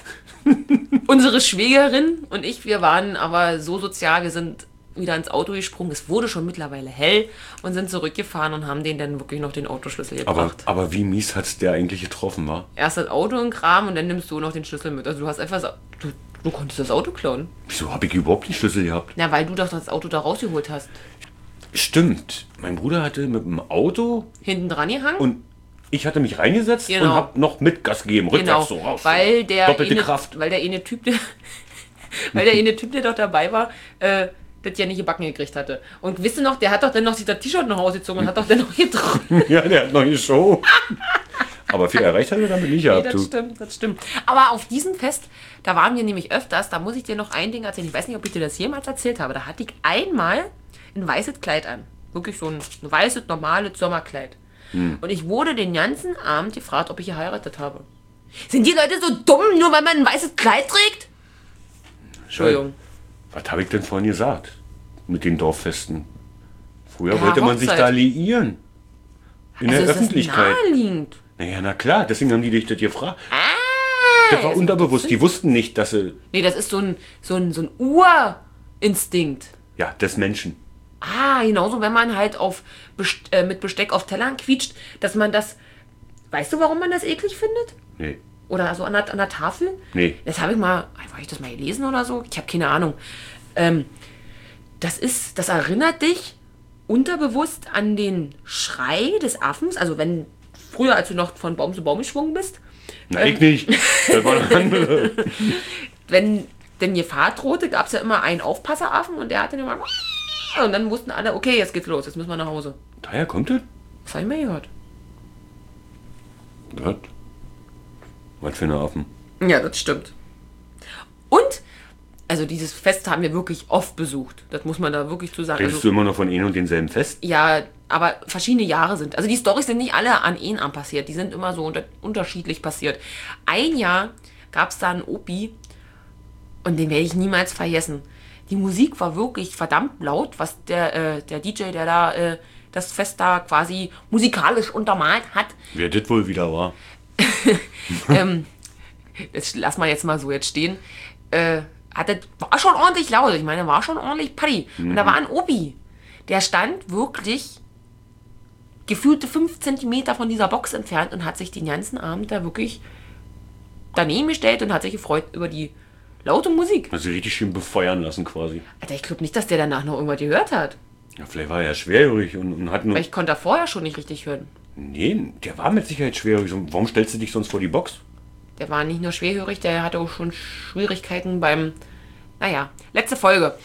unsere Schwägerin und ich, wir waren aber so sozial, wir sind wieder ins Auto gesprungen. Es wurde schon mittlerweile hell und sind zurückgefahren und haben denen dann wirklich noch den Autoschlüssel Aber, gebracht. aber wie mies hat's der eigentlich getroffen, war? Erst das Auto in Kram und dann nimmst du noch den Schlüssel mit. Also du hast einfach, das- du, du konntest das Auto klauen. Wieso habe ich überhaupt nicht Schlüssel gehabt? Na, weil du doch das Auto da rausgeholt hast. Stimmt. Mein Bruder hatte mit dem Auto Hinten dran gehangen? und ich hatte mich reingesetzt Genau. und habe noch mit Gas gegeben. Rückwärts Genau, so raus. weil der Doppelte eine, Kraft. weil der eine Typ, der, weil der eine Typ, der doch dabei war, äh, das ja nicht gebacken gekriegt hatte. Und wisst ihr noch, der hat doch dann noch sich das T-Shirt noch ausgezogen und hat doch dann noch getroffen. Ja, der hat noch eine Show. Aber viel erreicht hat er damit nicht Nee, gehabt. das du. stimmt, das stimmt. Aber auf diesem Fest, da waren wir nämlich öfters, da muss ich dir noch ein Ding erzählen. Ich weiß nicht, ob ich dir das jemals erzählt habe. Da hatte ich einmal ein weißes Kleid an. Wirklich so ein, ein weißes, normales Sommerkleid. Hm. Und ich wurde den ganzen Abend gefragt, ob ich geheiratet habe. Sind die Leute so dumm, nur weil man ein weißes Kleid trägt? Entschuldigung. Was habe ich denn vorhin gesagt? Mit den Dorffesten. Früher Ja, wollte man sich Hochzeit. da liieren. In Also der ist Öffentlichkeit. das naheliegend. Naja, na klar, deswegen haben die dich das gefragt. Ah, Das war jetzt- unterbewusst. Die wussten nicht, dass sie, Nee, das ist so ein, so ein, so ein Urinstinkt. ja, des Menschen. Ah, genauso, wenn man halt auf Best äh, mit Besteck auf Tellern quietscht, dass man das... Weißt du, warum man das eklig findet? Nee. Oder so an der, an der Tafel? Nee. Das habe ich mal... Habe ich das mal gelesen oder so? Ich habe keine Ahnung. Ähm, das ist... Das erinnert dich unterbewusst an den Schrei des Affens. Also wenn... Früher, als du noch von Baum zu Baum geschwungen bist. Na, ich nicht. Das war eine andere. Wenn denn Gefahr drohte, gab es ja immer einen Aufpasseraffen und der hatte immer... Und dann wussten alle, okay, jetzt geht's los, jetzt müssen wir nach Hause. Daher kommt das? Das habe ich mal gehört. Was? Was für eine Affen. Ja, das stimmt. Und, also dieses Fest haben wir wirklich oft besucht. Das muss man da wirklich zu sagen. Redest Also, du immer noch von einem und denselben Fest? ja, aber verschiedene Jahre sind. Also die Storys sind nicht alle an einem Abend passiert. Die sind immer so unter, unterschiedlich passiert. Ein Jahr gab es da einen Opi und den werde ich niemals vergessen. Die Musik war wirklich verdammt laut, was der, äh, der D J, der da äh, das Fest da quasi musikalisch untermalt hat. Wer das wohl wieder war? ähm, das lass mal jetzt mal so jetzt stehen. Äh, hat das, war schon ordentlich laut. Ich meine, war schon ordentlich Party. Und da war ein Opi. Der stand wirklich gefühlte fünf Zentimeter von dieser Box entfernt und hat sich den ganzen Abend da wirklich daneben gestellt und hat sich gefreut über die laute Musik. Also richtig schön befeuern lassen quasi. Alter, ich glaube nicht, dass der danach noch irgendwas gehört hat. Ja, vielleicht war er schwerhörig und, und hat nur... Weil ich konnte da vorher schon nicht richtig hören. Nee, der war mit Sicherheit schwerhörig. Warum stellst du dich sonst vor die Box? Der war nicht nur schwerhörig, der hatte auch schon Schwierigkeiten beim... Naja, letzte Folge.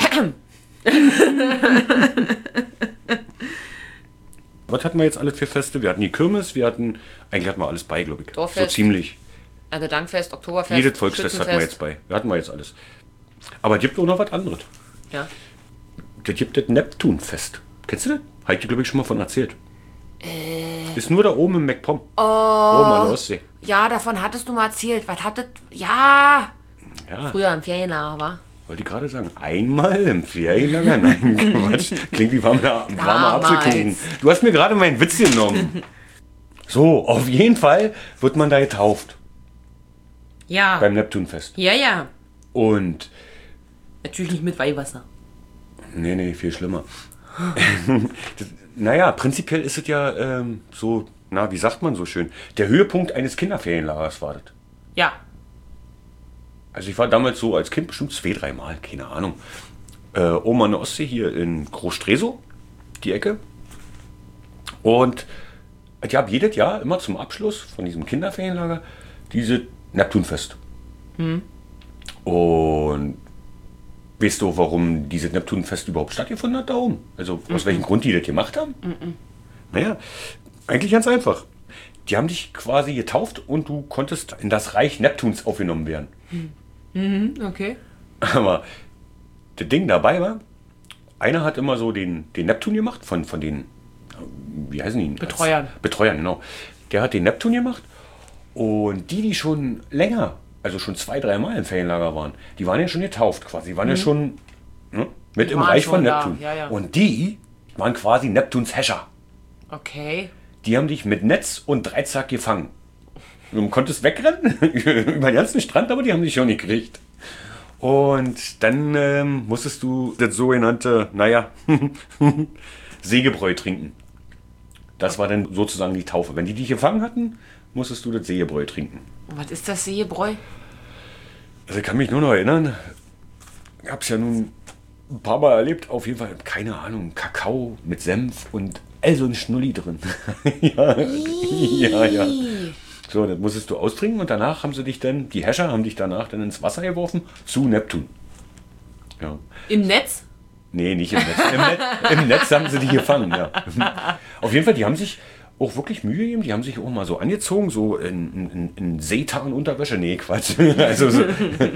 Was hatten wir jetzt alles für Feste? Wir hatten die Kirmes, wir hatten... Eigentlich hatten wir alles bei, glaube ich. Dorffest. So ziemlich. Also Dankfest, Oktoberfest, Jedes Volksfest hatten wir jetzt bei. Wir hatten wir jetzt alles. Aber es gibt auch noch was anderes. Ja. Das gibt das Neptunfest. Kennst du das? Habe ich dir, glaube ich, schon mal von erzählt. Äh. Ist nur da oben im MacPom. Oh. Oben an der Ostsee. Ja, davon hattest du mal erzählt. Was hattet... Ja, Ja, früher im Ferienlager, war. wollte ich gerade sagen. Einmal im Ferienlager? Nein, Quatsch. Klingt wie warme, warme Damals. Apfelkuchen. Du hast mir gerade meinen Witz genommen. So, auf jeden Fall wird man da getauft. Ja. Beim Neptunfest. Ja, ja. Und... Natürlich nicht mit Weihwasser. Nee, nee, viel schlimmer. das, naja, prinzipiell ist es ja ähm, so, na, wie sagt man so schön, der Höhepunkt eines Kinderferienlagers war das. Ja. Also ich war damals so als Kind bestimmt zwei, dreimal, keine Ahnung. Äh, oben an der Ostsee hier in Groß-Stresow, die Ecke. Und ich habe jedes Jahr immer zum Abschluss von diesem Kinderferienlager diese Neptunfest. Hm. Und weißt du, warum dieses Neptunfest überhaupt stattgefunden hat da oben? Also aus welchem Grund die das gemacht haben? Naja, eigentlich ganz einfach. Die haben dich quasi getauft und du konntest in das Reich Neptuns aufgenommen werden. Mhm, okay. Aber das Ding dabei war, einer hat immer so den, den Neptun gemacht, von, von den, wie heißen die? Betreuern. Als, Betreuern, genau. Der hat den Neptun gemacht und die, die schon länger, also schon zwei, drei Mal im Ferienlager waren, die waren ja schon getauft quasi, die waren ja schon, ne? Mit Die im waren Reich schon von da, Neptun. ja, ja. Und die waren quasi Neptuns Häscher. Okay. Die haben dich mit Netz und Dreizack gefangen. Du konntest wegrennen über den ganzen Strand, aber die haben dich schon gekriegt. Und dann ähm, musstest du das sogenannte, naja, Sägebräu trinken. Das war dann sozusagen die Taufe. Wenn die dich gefangen hatten, musstest du das Sägebräu trinken. Und was ist das Sägebräu? Also ich kann mich nur noch erinnern, ich habe es ja nun ein paar Mal erlebt, auf jeden Fall, keine Ahnung, Kakao mit Senf und all so ein Schnulli drin. ja, ja, ja. So, das musstest du austrinken und danach haben sie dich dann, die Häscher haben dich danach dann ins Wasser geworfen zu Neptun. Ja. Im Netz? Nee, nicht im Netz. Im, Netz. Im Netz haben sie die gefangen, ja. Auf jeden Fall, die haben sich auch wirklich Mühe gegeben. Die haben sich auch mal so angezogen, so in, in, in Seetarn-Unterwäsche. Nee, Quatsch. Also so.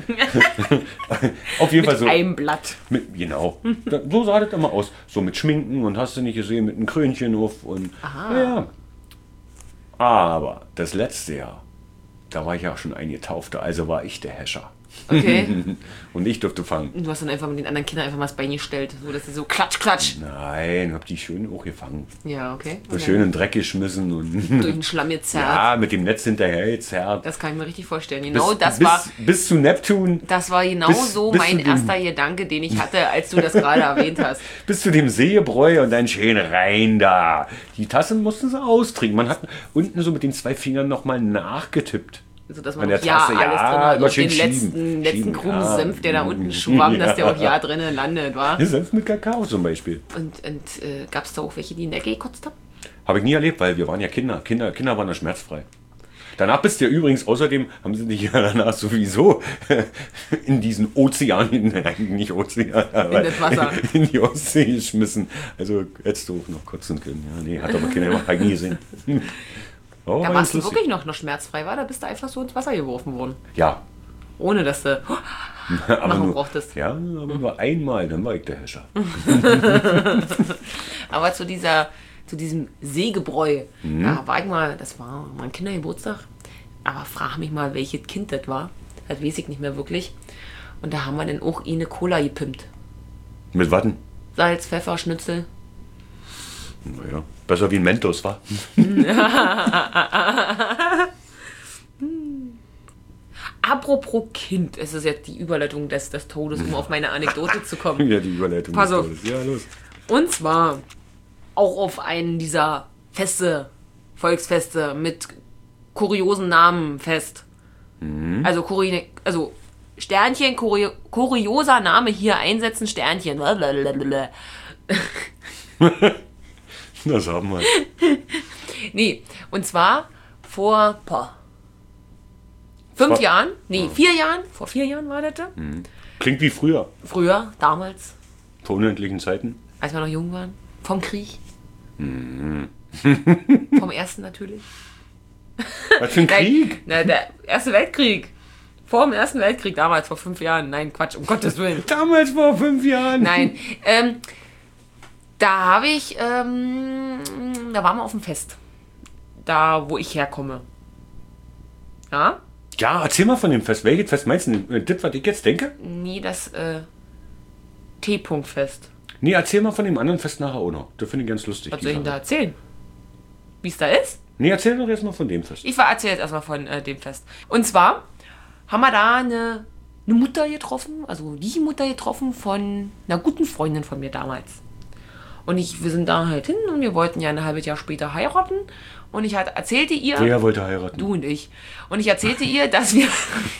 Auf jeden Fall so. Mit einem Blatt. Mit, genau. Da, so sah das immer aus. So mit Schminken und hast du nicht gesehen, mit einem Krönchen auf. Und, Aha. ja. Aber das letzte Jahr, da war ich ja schon Eingetaufter, also war ich der Häscher. Okay. Und ich durfte fangen. Du hast dann einfach mit den anderen Kindern einfach mal das Bein gestellt, so dass sie so klatsch, klatsch. Nein, hab die schön auch gefangen. Ja, okay. So schön in den Dreck geschmissen und Durch den Schlamm gezerrt. ja, mit dem Netz hinterher gezerrt. Das kann ich mir richtig vorstellen. Genau bis, das bis, war bis zu Neptun, das war genau bis- so bis mein zu dem- erster Gedanke, den ich hatte, als du das gerade erwähnt hast. bis zu dem Seebräu und dann schön rein da. Die Tassen mussten sie austrinken. Man hat unten so mit den zwei Fingern nochmal nachgetippt. So dass An man der auch ja Tasse, alles ja, drin hat. immer Und schön den schieben, letzten, letzten schieben, krummen ja. Senf, der da unten schwamm, dass der auch ja drinnen landet, war. Senf mit Kakao zum Beispiel. Und, und äh, gab es da auch welche, die in der Necke gekotzt haben? Habe ich nie erlebt, weil wir waren ja Kinder. Kinder, Kinder waren ja schmerzfrei. Danach bist du ja übrigens, außerdem haben sie dich ja danach sowieso in diesen Ozean, nein, nicht Ozean, aber In das Wasser. in die Ostsee geschmissen. Also hättest du auch noch kotzen können. Ja, nee, hat aber keiner hab ich nie gesehen. Oh, Da war warst du lustig. wirklich noch, noch schmerzfrei, war? Da bist du einfach so ins Wasser geworfen worden. Ja, Ohne dass du aber machen nur, brauchtest. ja, aber nur einmal, dann war ich der Häscher. Aber zu dieser, zu diesem Sägebräu, Mhm. da war ich mal, das war mein Kindergeburtstag, aber frag mich mal, welches Kind das war. Das weiß ich nicht mehr wirklich. Und da haben wir dann auch eine Cola gepimpt. Mit Watten. Salz, Pfeffer, Schnitzel. Naja, besser wie ein Mentos, wa? Apropos Kind, es ist jetzt die Überleitung des, des Todes, um auf meine Anekdote zu kommen. Ja, die Überleitung. Pass des auf. Todes. Ja, los. Und zwar auch auf einen dieser Feste, Volksfeste mit kuriosen Namen fest. Also, Kuri also Sternchen, Kuri kurioser Name hier einsetzen, Sternchen. Blablabla. Das haben wir. Nee, und zwar vor boah, fünf Vor- Jahren, nee, vier Jahren, vor vier Jahren war das. Klingt wie früher, Früher, damals, vor unendlichen Zeiten. als wir noch jung waren, vom Krieg. Vom ersten natürlich. Was für ein Krieg? Nein, na, der Erste Weltkrieg. Vor dem Ersten Weltkrieg, damals, vor fünf Jahren. Nein, Quatsch, um Gottes Willen. Damals vor fünf Jahren. Nein, ähm, da habe ich, ähm, da waren wir auf dem Fest. Da, wo ich herkomme. Ja? Ja, erzähl mal von dem Fest. Welches Fest meinst du? Das, was ich jetzt denke? Nee, das, äh, T-Punkt-Fest. Nee, erzähl mal von dem anderen Fest nachher auch noch. Das finde ich ganz lustig. Was die soll ich denn da Sache. erzählen? Wie es da ist? Nee, erzähl doch jetzt mal von dem Fest. Ich erzähle jetzt erstmal von äh, dem Fest. Und zwar haben wir da eine, eine Mutter getroffen, also die Mutter getroffen von einer guten Freundin von mir damals. Und ich, wir sind da halt hin und wir wollten ja ein halbes Jahr später heiraten. Und ich hat, erzählte ihr, Wer wollte heiraten? du und ich, und ich erzählte ihr, dass wir,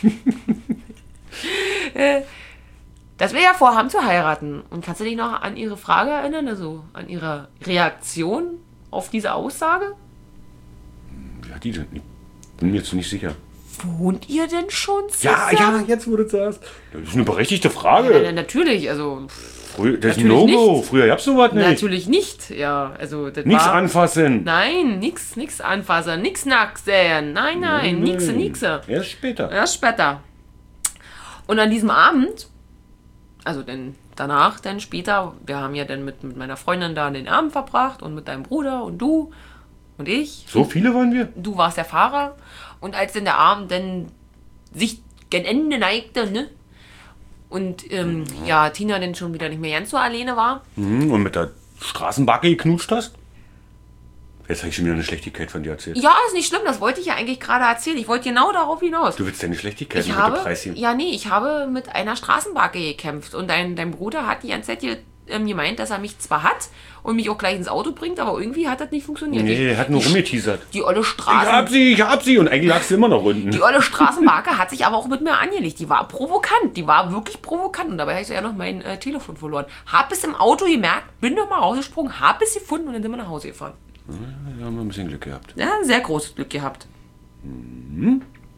äh, dass wir ja vorhaben zu heiraten. Und kannst du dich noch an ihre Frage erinnern, also an ihre Reaktion auf diese Aussage? Ja, die denn? Ich bin mir jetzt nicht sicher. Wohnt ihr denn schon zusammen? Ja, ja, jetzt wo du sagst. Das ist eine berechtigte Ja, Frage. na, natürlich, also pff, Früher, das ist ein natürlich No-Go. nicht. Früher gab's sowas nicht. natürlich nicht. Ja, also das Nichts war, anfassen. Nein, nix, nix anfassen, nix nacktsäen. Nein, nein, nix, nix. Erst später. Erst später. Und an diesem Abend, also dann danach, dann später, wir haben ja dann mit, mit meiner Freundin da den Abend verbracht und mit deinem Bruder und du und ich. So viele waren wir? Du warst der Fahrer. Und als dann der Abend dann sich gen Ende neigte, ne, Und ähm, ja, Tina dann schon wieder nicht mehr ganz so alleine war. Mhm, und mit der Straßenbacke geknutscht hast? Jetzt habe ich schon wieder eine Schlechtigkeit von dir erzählt. Ja, ist nicht schlimm, das wollte ich ja eigentlich gerade erzählen. Ich wollte genau darauf hinaus. Du willst deine Schlechtigkeit Ich mit habe, dem Preis hier. ja nee, ich habe mit einer Straßenbacke gekämpft. Und dein, dein Bruder hat die ganze Zeit hier, ähm, gemeint, dass er mich zwar hat und mich auch gleich ins Auto bringt, aber irgendwie hat das nicht funktioniert. Nee, die, er hat nur die, rumgeteasert. Die olle Ich Straßen... hab sie, ich hab sie. Und eigentlich lagst du immer noch unten. Die olle Straßenbacke hat sich aber auch mit mir angelegt. Die war provokant. Die war wirklich provokant. Und dabei habe ich ja noch mein äh, Telefon verloren. Hab es im Auto gemerkt, bin noch mal rausgesprungen, hab es gefunden und dann sind wir nach Hause gefahren. Da haben wir ein bisschen Glück gehabt. Ja, sehr großes Glück gehabt. Mhm.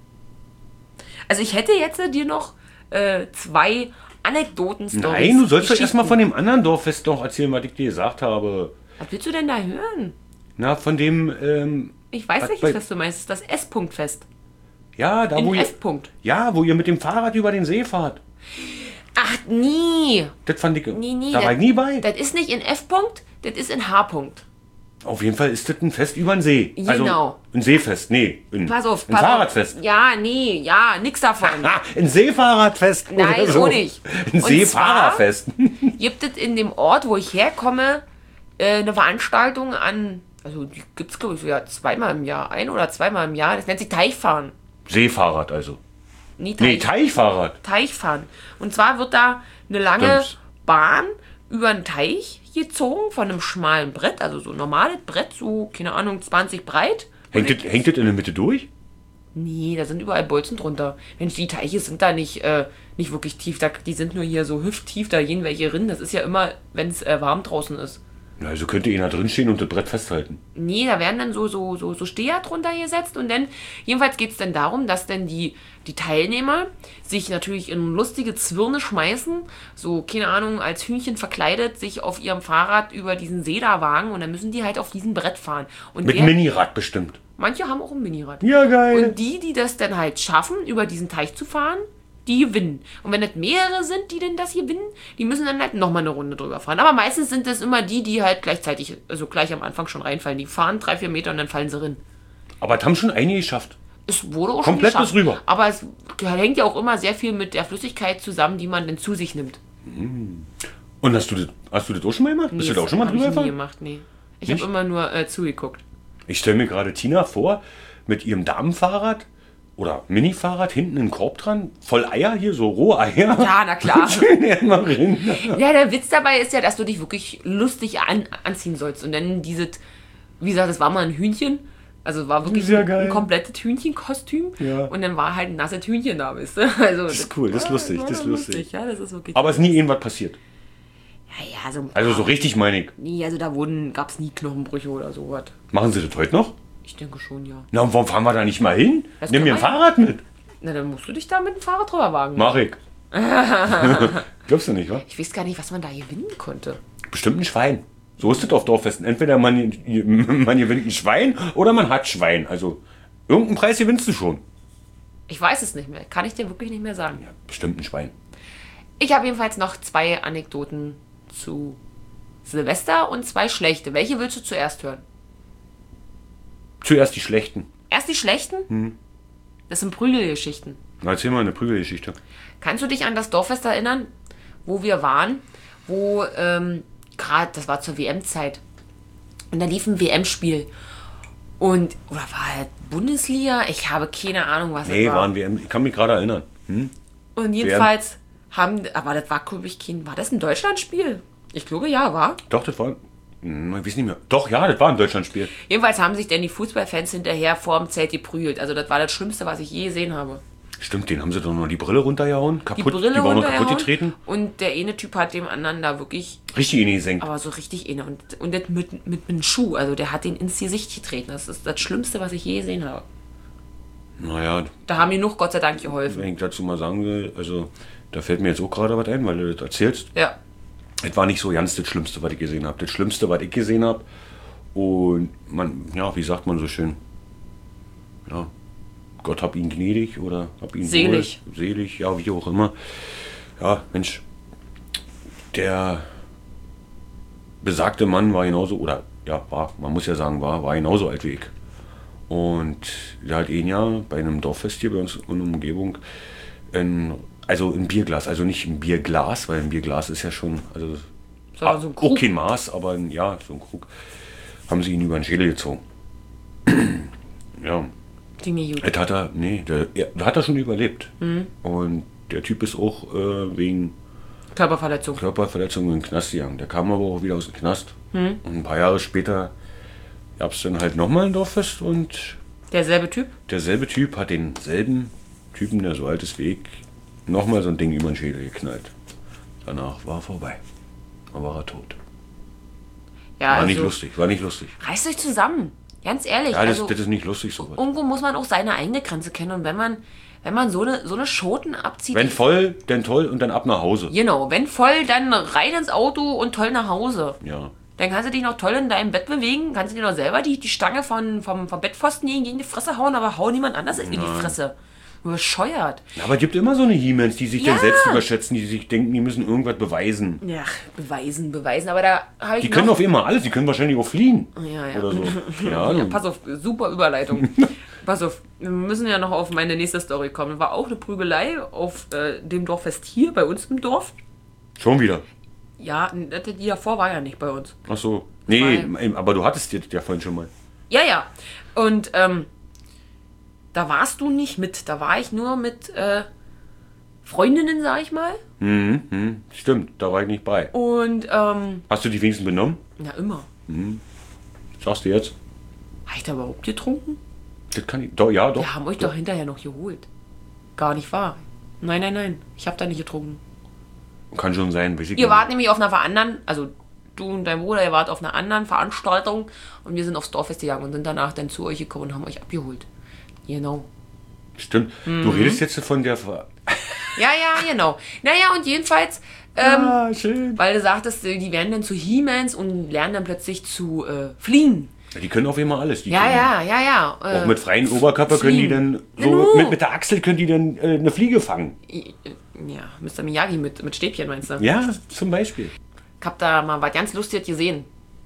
Also ich hätte jetzt äh, dir noch äh, zwei Anekdoten, Storys, Nein, du sollst doch Geschichten- erstmal von dem anderen Dorffest noch erzählen, was ich dir gesagt habe. Was willst du denn da hören? Na, von dem, ähm, Ich weiß Was nicht, bei- was du meinst. Das S-Punkt-Fest. ja, da In wo ihr, S-Punkt. ja, wo ihr mit dem Fahrrad über den See fahrt. Ach, nie. Das fand ich, Nie, nie. da war ich nie bei. Das ist nicht in F-Punkt, das ist in H-Punkt. Auf jeden Fall ist das ein Fest über den See. Genau. Also ein Seefest, nee. Ein, Pass auf, ein pass Fahrradfest. auf. Ja, nee, ja, nix davon. Ah, ein Seefahrradfest. Nein, oder so. so nicht. Ein Und Seefahrerfest. Gibt es in dem Ort, wo ich herkomme, äh, eine Veranstaltung an, also die gibt es glaube ich so ja zweimal im Jahr, ein oder zweimal im Jahr, das nennt sich Teichfahren. Seefahrrad also. Nie Teich, Nee, Teichfahrrad. Teichfahren. Und zwar wird da eine lange Stimmt's. Bahn über einen Teich gezogen von einem schmalen Brett, also so ein normales Brett, so, keine Ahnung, zwanzig breit. Hängt das, hängt das in der Mitte durch? Nee, da sind überall Bolzen drunter. Mensch, die Teiche sind da nicht, äh, nicht wirklich tief. Da, die sind nur hier so hüfttief, da gehen welche rein. Das ist ja immer, wenn es äh, warm draußen ist. Na, also könnte einer drin stehen und das Brett festhalten. Nee, da werden dann so, so, so, so Steher drunter gesetzt und dann, jedenfalls geht es dann darum, dass dann die, die Teilnehmer sich natürlich in lustige Zwirne schmeißen, so, keine Ahnung, als Hühnchen verkleidet, sich auf ihrem Fahrrad über diesen See da wagen und dann müssen die halt auf diesem Brett fahren. Und Mit wer, Minirad bestimmt. manche haben auch ein Minirad. Ja, geil. Und die, die das dann halt schaffen, über diesen Teich zu fahren, die gewinnen. Und wenn das mehrere sind, die denn das gewinnen, die müssen dann halt nochmal eine Runde drüber fahren. Aber meistens sind es immer die, die halt gleichzeitig, also gleich am Anfang schon reinfallen. Die fahren drei, vier Meter und dann fallen sie rein. Aber das haben schon einige geschafft. Es wurde auch Komplett schon bis geschafft. rüber. Aber es hängt ja auch immer sehr viel mit der Flüssigkeit zusammen, die man dann zu sich nimmt. Und hast du das, hast du das auch schon mal gemacht? Bist du da auch schon mal hab ich drüber nie gefahren? gemacht, nee. Ich habe Nicht? immer nur äh, zugeguckt. Ich stelle mir gerade Tina vor, mit ihrem Damenfahrrad oder Minifahrrad, hinten einen Korb dran, voll Eier hier, so rohe Eier. Ja, na klar. Schön erstmal rein. Ja, der Witz dabei ist ja, dass du dich wirklich lustig an, anziehen sollst. Und dann dieses, wie gesagt, das war mal ein Hühnchen. Also war wirklich Sehr ein, geil. ein komplettes Hühnchenkostüm. Ja. Und dann war halt ein nasses Hühnchen da, weißt du? Also, das ist cool, das ist lustig, war das ist dann lustig. Ja, das ist wirklich. Aber es ist nie irgendwas passiert. ja, ja, so, Also so richtig meine ich. nee, also da wurden, gab es nie Knochenbrüche oder sowas. Machen sie das heute noch? Ich denke schon, ja. Na, und warum fahren wir da nicht mal hin? Das Nimm mir ein können wir Fahrrad mit. Na, dann musst du dich da mit dem Fahrrad drüber wagen. Mach ich. Glaubst du nicht, wa? Ich weiß gar nicht, was man da gewinnen konnte. Bestimmt ein Schwein. So ist es auf Dorffesten. Entweder man, man gewinnt ein Schwein oder man hat Schwein. Also irgendeinen Preis gewinnst du schon. Ich weiß es nicht mehr. Kann ich dir wirklich nicht mehr sagen. Ja, bestimmt ein Schwein. Ich habe jedenfalls noch zwei Anekdoten zu Silvester und zwei schlechte. Welche willst du zuerst hören? Zuerst die schlechten. Erst die schlechten? Hm. Das sind Prügelgeschichten. Na, erzähl mal eine Prügelgeschichte. Kannst du dich an das Dorffest erinnern, wo wir waren, wo ähm, gerade, das war zur W M-Zeit, und da lief ein W M-Spiel. Und, oder war halt Bundesliga? Ich habe keine Ahnung, was Nee, es war. waren wir. Ich kann mich gerade erinnern. Hm? Und jedenfalls haben, aber das war, glaube ich, kein, war das ein Deutschlandspiel? Ich glaube, ja, war. Doch, das war. Hm, ich weiß nicht mehr. Doch, ja, das war ein Deutschlandspiel. Jedenfalls haben sich denn die Fußballfans hinterher vor dem Zelt geprügelt. Also das war das Schlimmste, was ich je gesehen habe. Stimmt, den haben sie doch noch die Brille runtergehauen. Die Kaputt. Brille die war noch runtergehauen kaputt getreten. und der eine Typ hat dem anderen da wirklich, Richtig in die gesenkt. aber so richtig inne. Und, und das mit, mit, mit einem Schuh, also der hat den ins Gesicht getreten. Das ist das Schlimmste, was ich je gesehen habe. Naja, Da haben die noch Gott sei Dank geholfen. wenn ich dazu mal sagen will, also da fällt mir jetzt auch gerade was ein, weil du das erzählst. Ja. Es war nicht so ganz das Schlimmste, was ich gesehen habe. Das Schlimmste, was ich gesehen habe. Und man, ja, wie sagt man so schön? Ja, Gott hab ihn gnädig oder hab ihn Selig. wohl, selig, ja, wie auch immer. Ja, Mensch, der besagte Mann war genauso, oder ja, war, man muss ja sagen, war, war genauso alt wie ich. Und der hat ein Jahr bei einem Dorffest hier bei uns in der Umgebung einen Also ein Bierglas, also nicht ein Bierglas, weil ein Bierglas ist ja schon, also Sondern so ein Krug. auch kein Maß, aber ein, ja, so ein Krug, haben sie ihn über den Schädel gezogen. Ja. Die nie gut. Das hat er, nee, der, er, hat er schon überlebt. Mhm. Und der Typ ist auch äh, wegen Körperverletzung. Körperverletzung in den Knast gegangen. Der kam aber auch wieder aus dem Knast. Mhm. Und ein paar Jahre später gab es dann halt nochmal ein Dorffest und Derselbe Typ? derselbe Typ hat denselben Typen, der so alt ist wie ich, nochmal so ein Ding über den Schädel geknallt. Danach war er vorbei. Dann war er tot. Ja, War also, nicht lustig, war nicht lustig. reißt euch zusammen. Ganz ehrlich. Ja, das, also, das ist nicht lustig sowas. irgendwo muss man auch seine eigene Grenze kennen. Und wenn man, wenn man so eine, so eine Schoten abzieht. Wenn voll, dann toll und dann ab nach Hause. Genau, wenn voll, dann rein ins Auto und toll nach Hause. Ja. Dann kannst du dich noch toll in deinem Bett bewegen, kannst du dir noch selber die, die Stange von, vom, vom Bettpfosten gegen die Fresse hauen, aber hau niemand anders in die Fresse. Bescheuert. Aber es gibt immer so eine He-Mans, die sich Ja. dann selbst überschätzen, die sich denken, die müssen irgendwas beweisen. Ja, beweisen, beweisen, aber da habe ich Die noch... können auf immer alles, die können wahrscheinlich auch fliegen. Ja, ja. Oder so. Ja, Ja, ja. pass auf, super Überleitung. Pass auf, wir müssen ja noch auf meine nächste Story kommen. War auch eine Prügelei auf äh, dem Dorffest hier, bei uns im Dorf. Schon wieder. Ja, die davor war ja nicht bei uns. Ach so. Nee, aber du hattest jetzt ja vorhin schon mal. Ja, ja. Und ähm, da warst du nicht mit. Da war ich nur mit äh, Freundinnen, sag ich mal. Mhm, mhm. Stimmt, da war ich nicht bei. Und, ähm, Hast du die wenigstens benommen? na immer. Sagst du jetzt? Habe ich da überhaupt getrunken? Das kann ich. Doch, ja, doch. Wir haben euch doch hinterher noch geholt. Gar nicht wahr. Nein, nein, nein. Ich habe da nicht getrunken. Kann schon sein, weiß ich Ihr nicht. wart nämlich auf einer anderen, also du und dein Bruder, ihr wart auf einer anderen Veranstaltung und wir sind aufs Dorffest gegangen und sind danach dann zu euch gekommen und haben euch abgeholt. Genau. Stimmt. Du redest jetzt von der. Ver Ja, ja, genau. Naja, und jedenfalls, ähm, ah, schön. weil du sagtest, die werden dann zu He-Mans und lernen dann plötzlich zu äh, fliegen. Die können auf immer alles. Die Ja, können, ja, ja, ja. Äh, Auch mit freien Oberkörper können die dann. So Genau. mit, mit der Achsel können die dann äh, eine Fliege fangen. Ja, Mister Miyagi mit, mit Stäbchen, meinst du? Ja, zum Beispiel. Ich hab da mal was ganz Lustiges gesehen.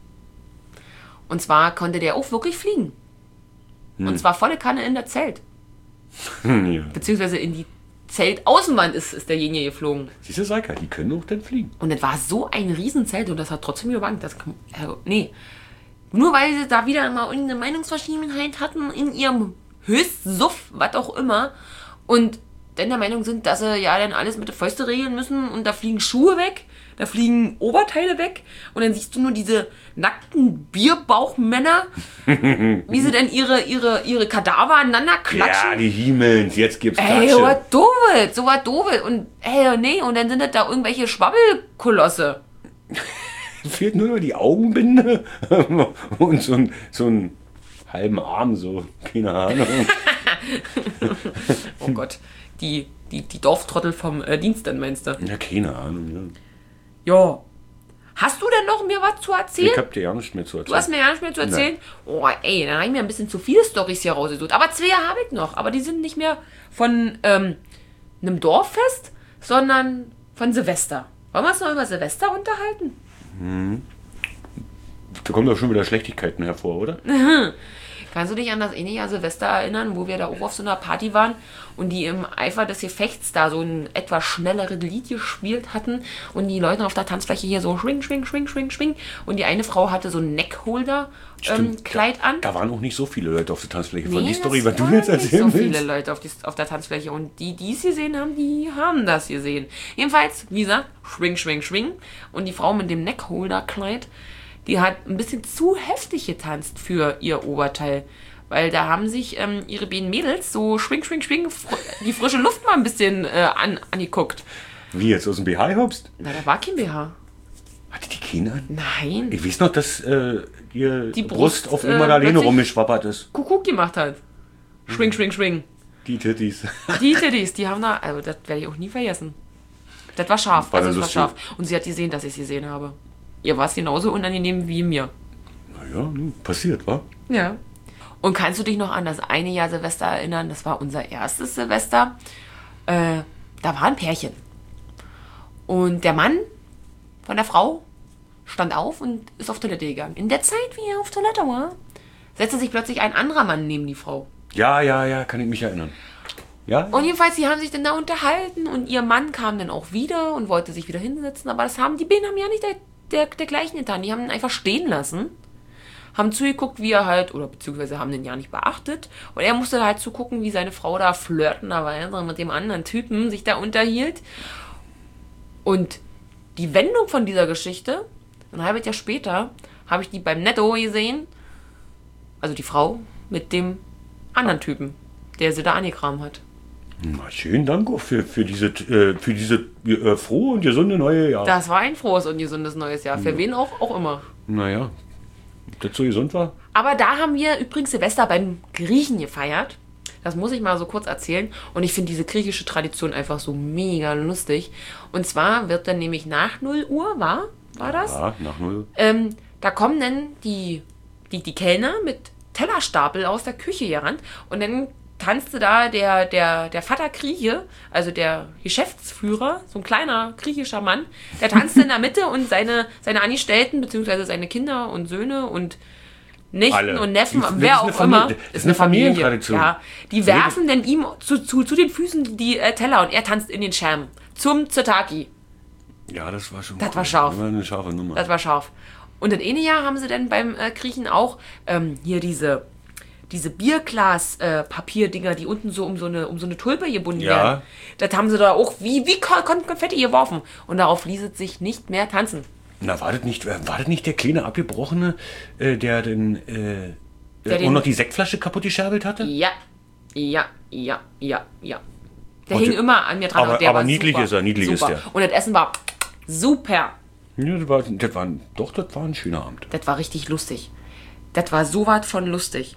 Und zwar konnte der auch wirklich fliegen. Und zwar volle Kanne in der Zelt. Hm, ja. Beziehungsweise in die Zeltaußenwand ist, ist derjenige geflogen. Siehst du, Saika, die können auch dann fliegen. Und das war so ein Riesenzelt und das hat trotzdem gewankt. Das kann, äh, nee. Nur weil sie da wieder mal irgendeine Meinungsverschiedenheit hatten in ihrem Höchstsuff, was auch immer. Und dann der Meinung sind, dass sie ja dann alles mit der Fäuste regeln müssen und da fliegen Schuhe weg, da fliegen Oberteile weg und dann siehst du nur diese nackten Bierbauchmänner, wie sie dann ihre, ihre, ihre Kadaver aneinander klatschen. Ja, die He-Mans, jetzt gibt's Ey, so Klatsche. was doofes, so was doofes. Und ey, nee, und dann sind das da irgendwelche Schwabbelkolosse. Fehlt nur noch die Augenbinde und so ein, so einen halben Arm, so, keine Ahnung. Oh Gott, die, die, die Dorftrottel vom äh, Dienst dann, meinst du? Ja, keine Ahnung. Ja. Hast du denn noch mir was zu Ja. erzählen? Ich hab dir ja nicht mehr zu erzählen. Du hast mir ja nicht mehr zu erzählen? Oh, ey, dann habe ich mir ein bisschen zu viele Storys hier rausgesucht. Aber zwei habe ich noch. Aber die sind nicht mehr von ähm, einem Dorffest, sondern von Silvester. Wollen wir uns noch über Silvester unterhalten? Da kommen doch schon wieder Schlechtigkeiten hervor, oder? Kannst du dich an das eine Jahr Silvester erinnern, wo wir da auch auf so einer Party waren und die im Eifer des Gefechts da so ein etwas schnelleres Lied gespielt hatten und die Leute auf der Tanzfläche hier so schwing, schwing, schwing, schwing, schwing und die eine Frau hatte so ein Neckholder-Kleid ähm, an. Da waren auch nicht so viele Leute auf der Tanzfläche. Von Nee, die Story, das was du waren jetzt nicht erzählen so viele willst. Leute auf, die, auf der Tanzfläche und die, die es gesehen haben, die haben das gesehen. Jedenfalls, wie gesagt, schwing, schwing, schwing und die Frau mit dem Neckholder-Kleid, die hat ein bisschen zu heftig getanzt für ihr Oberteil. Weil da haben sich ähm, ihre beiden Mädels so schwing, schwing, schwing, fr die frische Luft mal ein bisschen äh, an, angeguckt. Wie jetzt, aus dem B H hopst? Na, da war kein B H. Hatte die Kinder an? Nein. Ich weiß noch, dass äh, ihr Die Brust, Brust, auf äh, immer da alleine plötzlich- rumgeschwappert ist. Kuckuck gemacht hat. Schwing, schwing, schwing. Die Titties. Die Titties, die haben da, also das werde ich auch nie vergessen. Das war scharf, War also dann es war lustig. scharf. Und sie hat gesehen, dass ich sie gesehen habe. Ihr war es genauso unangenehm wie mir. Naja, hm, passiert, wa? Ja. Und kannst du dich noch an das eine Jahr Silvester erinnern? Das war unser erstes Silvester. Äh, da war ein Pärchen. Und der Mann von der Frau stand auf und ist auf Toilette gegangen. In der Zeit, wie er auf Toilette war, setzte sich plötzlich ein anderer Mann neben die Frau. Ja, ja, ja, kann ich mich erinnern. Ja? Und jedenfalls, die haben sich dann da unterhalten und ihr Mann kam dann auch wieder und wollte sich wieder hinsetzen, aber das haben, die beiden haben ja nicht der, der, dergleichen getan. Die haben ihn einfach stehen lassen, haben zugeguckt, wie er halt, oder beziehungsweise haben den ja nicht beachtet. Und er musste halt zugucken, wie seine Frau da flirtenderweise mit dem anderen Typen sich da unterhielt. Und die Wendung von dieser Geschichte, ein halbes Jahr später, habe ich die beim Netto gesehen, also die Frau mit dem anderen Typen, der sie da angekramt hat. Na, schönen Dank auch für, für diese, äh, für diese äh, frohe und gesunde neue Jahr. Das war ein frohes und gesundes neues Jahr. Für ja. wen auch, auch immer. Naja, ob das so gesund war? Aber da haben wir übrigens Silvester beim Griechen gefeiert. Das muss ich mal so kurz erzählen. Und ich finde diese griechische Tradition einfach so mega lustig. Und zwar wird dann nämlich nach null Uhr, war, war das? Ja, nach null Uhr. Ähm, da kommen dann die, die, die Kellner mit Tellerstapel aus der Küche gerannt. Und dann tanzte da der, der, der Vater Grieche, also der Geschäftsführer, so ein kleiner griechischer Mann, der tanzte in der Mitte und seine, seine Angestellten, beziehungsweise seine Kinder und Söhne und Nichten Alle. und Neffen, Die- wer das ist auch eine Familie- immer, das ist eine Familientradition. Ja, die werfen dann ihm zu, zu, zu den Füßen die äh, Teller und er tanzt in den Scherben. Zum Zertaki. Ja, das war schon. Das war scharf. Das war eine scharfe Nummer. Das war scharf. Und in einem Jahr haben sie dann beim äh, Griechen auch ähm, hier diese, diese Bierglas-Papierdinger, die unten so um so eine, um so eine Tulpe gebunden Ja. werden. Das haben sie da auch wie, wie Kon- Kon- Konfetti geworfen. Und darauf ließ es sich nicht mehr tanzen. Na, war das nicht, war das nicht der kleine Abgebrochene, äh, der den, äh, Der äh, den- auch noch die Sektflasche kaputt gescherbelt hatte? Ja, ja, ja, ja, ja. Der Und hing der- immer an mir dran. aber- und der aber war niedlich super, ist er, niedlich ist super. der. Und das Essen war super. Ja, das war, das war, doch, das war ein schöner Abend. Das war richtig lustig. Das war so was von lustig.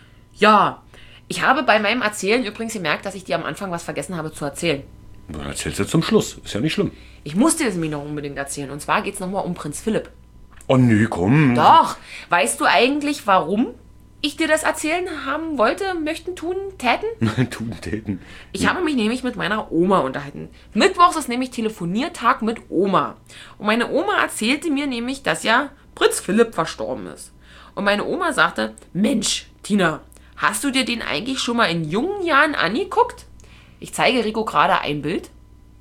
Ja, ich habe bei meinem Erzählen übrigens gemerkt, dass ich dir am Anfang was vergessen habe zu erzählen. Dann erzählst du zum Schluss. Ist ja nicht schlimm. Ich musste es mir noch unbedingt erzählen. Und zwar geht es nochmal um Prinz Philipp. Oh nö, komm. Doch, weißt du eigentlich, warum ich dir das erzählen haben wollte, möchten, tun, täten? Tun, täten. Ich habe mich nämlich mit meiner Oma unterhalten. Mittwochs ist nämlich Telefoniertag mit Oma. Und meine Oma erzählte mir nämlich, dass ja Prinz Philipp verstorben ist. Und meine Oma sagte, Mensch, Tina, hast du dir den eigentlich schon mal in jungen Jahren angeguckt? Ich zeige Rico gerade ein Bild.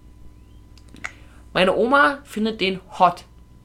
Meine Oma findet den hot.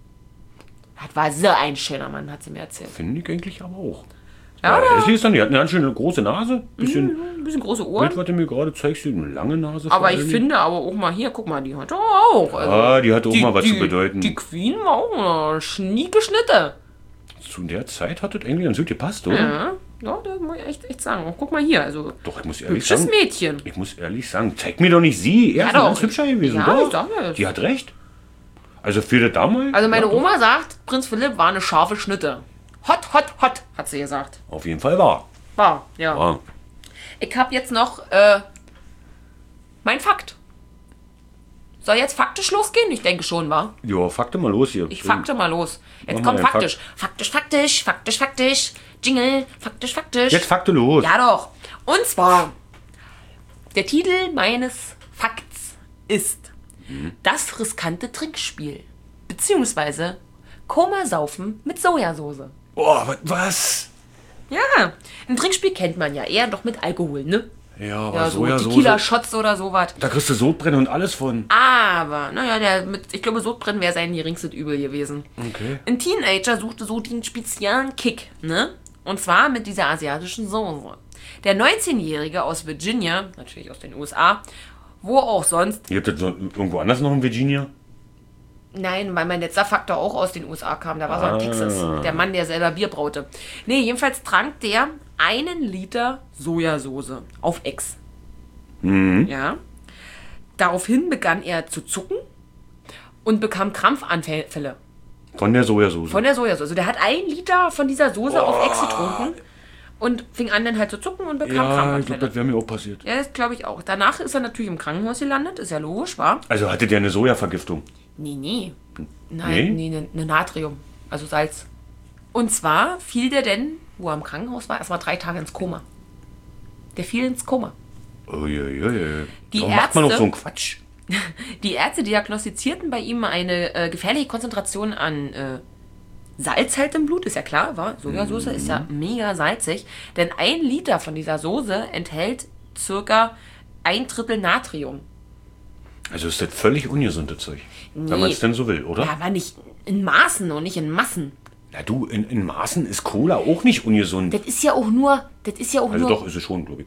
Das war so ein schöner Mann, hat sie mir erzählt. Finde ich eigentlich aber auch. Ja, Ja, das ist dann, die hat eine ganz schöne große Nase. Bisschen, ein bisschen große Bild, Ohren. was du mir gerade zeigst, eine lange Nase. Aber vor ich allem. finde aber auch mal hier, guck mal, die hat auch. Also Ah, die hatte auch mal was zu bedeuten. Die Queen war auch eine schnieke Schnitte. Zu der Zeit hat das eigentlich ganz gut gepasst, oder? Ja, ja, das muss ich echt, echt sagen. Auch guck mal hier, also Doch, ich muss ehrlich hübsches sagen. Mädchen. Ich muss ehrlich sagen, zeig mir doch nicht sie. Er Ja, ist doch. ganz hübscher gewesen. Ja, doch. ich sag ja jetzt. Die hat recht. Also für das damals. Also meine ja, doch. Oma sagt, Prinz Philipp war eine scharfe Schnitte. Hot, hot, hot, hat sie gesagt. Auf jeden Fall war. War, ja. Ah. Ich habe jetzt noch äh, mein Fakt. Soll jetzt faktisch losgehen? Ich denke schon, war. Ja, fakte mal los hier. Ich fakte mal los. Jetzt Mach mal kommt den faktisch. Faktisch, faktisch, faktisch, faktisch. Jingle, faktisch, faktisch. Jetzt fakte los. Ja doch. Und zwar, der Titel meines Fakts ist das riskante Trinkspiel. Beziehungsweise Komasaufen mit Sojasauce. Oh, wa- was? Ja, ein Trinkspiel kennt man ja eher doch mit Alkohol, ne? Ja, aber Ja, so Sojasauce. Tequila-Shots oder sowas. Da kriegst du Sodbrennen und alles von. Aber, naja, der mit, ich glaube, Sodbrennen wäre sein geringstes Übel gewesen. Okay. Ein Teenager suchte so den speziellen Kick, ne? Und zwar mit dieser asiatischen Soße. Der neunzehnjährige aus Virginia, natürlich aus den U S A, wo auch sonst, Ihr habt das so irgendwo anders noch in Virginia? nein, weil mein letzter Faktor auch aus den U S A kam, da war so Ah. ein Texas, der Mann, der selber Bier braute. Nee, jedenfalls trank der einen Liter Sojasauce auf Ex. Mhm. Ja. Daraufhin begann er zu zucken und bekam Krampfanfälle Von der Sojasauce. von der Sojasauce. Also der hat ein Liter von dieser Soße auf Ex getrunken und fing an dann halt zu zucken und bekam ja, ich glaube, Krampfanfälle. das wäre mir auch passiert. Ja, das glaube ich auch. Danach ist er natürlich im Krankenhaus gelandet, ist ja logisch, war? Also hatte der eine Sojavergiftung? Nee, nee. Nein, nee, eine ne Natrium, also Salz. Und zwar fiel der denn, wo er im Krankenhaus war, erstmal drei Tage ins Koma. Der fiel ins Koma. Uiuiui. Die Warum macht man Ärzte- doch so einen Quatsch? Die Ärzte diagnostizierten bei ihm eine äh, gefährliche Konzentration an äh, Salz halt im Blut, ist ja klar, war. Sojasauce ist ja mega salzig. Denn ein Liter von dieser Soße enthält circa ein Drittel Natrium. Also ist das völlig ungesundes Zeug. Nee. Wenn man es denn so will, oder? Ja, aber nicht in Maßen und nicht in Massen. Na du, in, in Maßen ist Cola auch nicht ungesund. Das ist ja auch nur, das ist ja auch Also nur... doch, ist es schon, glaube ich.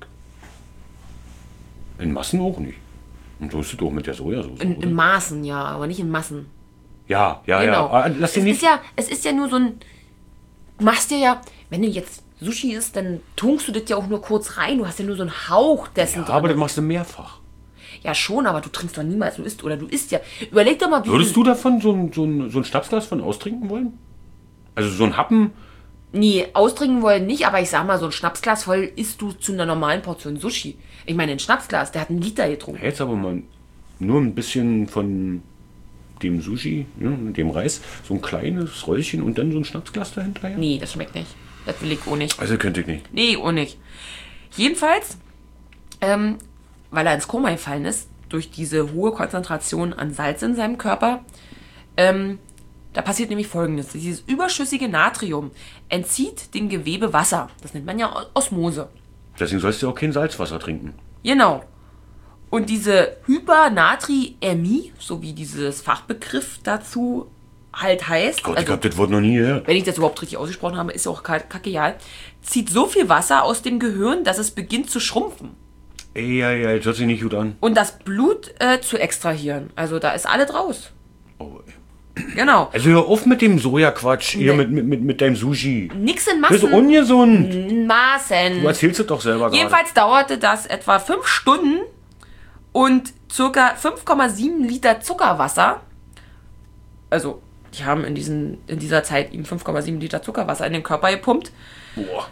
In Massen auch nicht. Und so ist es auch mit der Sojasauce, in, oder? in Maßen, ja, aber nicht in Massen. Ja, ja, Genau. ja. Ah, lass Es den nicht... ist ja, es ist ja nur so ein... Du machst dir ja, wenn du jetzt Sushi isst, dann tunkst du das ja auch nur kurz rein. Du hast ja nur so einen Hauch dessen Ja, aber das drin. machst du mehrfach. Ja, schon, aber du trinkst doch niemals, du isst. Oder du isst ja... Überleg doch mal, wie Würdest du davon so ein, so ein, so ein Schnapsglas von austrinken wollen? Also so ein Happen... Nee, austrinken wollen nicht, aber ich sag mal, so ein Schnapsglas voll isst du zu einer normalen Portion Sushi. Ich meine, ein Schnapsglas, der hat einen Liter getrunken. Jetzt aber mal nur ein bisschen von dem Sushi, ja, dem Reis, so ein kleines Röllchen und dann so ein Schnapsglas dahinter. Ja? Nee, das schmeckt nicht. Das will ich auch nicht. Also könnte ich nicht. Nee, auch nicht. Jedenfalls, ähm, weil er ins Koma gefallen ist, durch diese hohe Konzentration an Salz in seinem Körper, ähm, da passiert nämlich Folgendes. Dieses überschüssige Natrium entzieht dem Gewebe Wasser. Das nennt man ja Osmose. Deswegen sollst du auch kein Salzwasser trinken. Genau. Und diese Hypernatriämie, so wie dieses Fachbegriff dazu halt heißt, Gott, ich also, hab das Wort noch nie gehört. wenn ich das überhaupt richtig ausgesprochen habe, ist ja auch kackeal, zieht so viel Wasser aus dem Gehirn, dass es beginnt zu schrumpfen. Ey, ja, ja, das hört sich nicht gut an. Und das Blut äh, zu extrahieren. Also da ist alles raus. Oh, ey. Genau. Also hör auf mit dem Sojaquatsch, hier Nee. mit, mit, mit, mit deinem Sushi. Nix in Das ist Massen. ungesund. in Maßen. Du erzählst es doch selber gerade. Jedenfalls dauerte das etwa fünf Stunden und circa fünf Komma sieben Liter Zuckerwasser. Also, die haben in, diesen, in dieser Zeit ihm fünf Komma sieben Liter Zuckerwasser in den Körper gepumpt, Boah.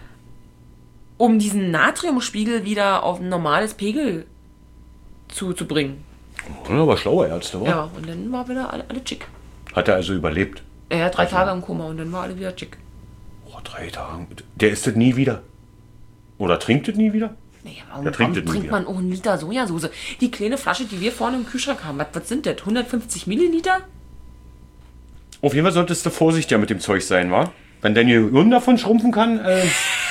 um diesen Natriumspiegel wieder auf ein normales Pegel zu, zu bringen. Ja, aber schlaue Ärzte, wa? Ja, und dann war wieder alle, alle chick. Hat er also überlebt? Er hat drei Tage im Koma und dann war alle wieder chick. Oh, drei Tage. Der isst das nie wieder. Oder trinkt das nie wieder? Naja, warum, Der warum trinkt das nie trinkt wieder. man auch einen Liter Sojasauce? Die kleine Flasche, die wir vorne im Kühlschrank haben, was, was sind das? hundertfünfzig Milliliter? Auf jeden Fall solltest du vorsichtiger mit dem Zeug sein, wa? Wenn dein Gehirn davon schrumpfen kann, äh...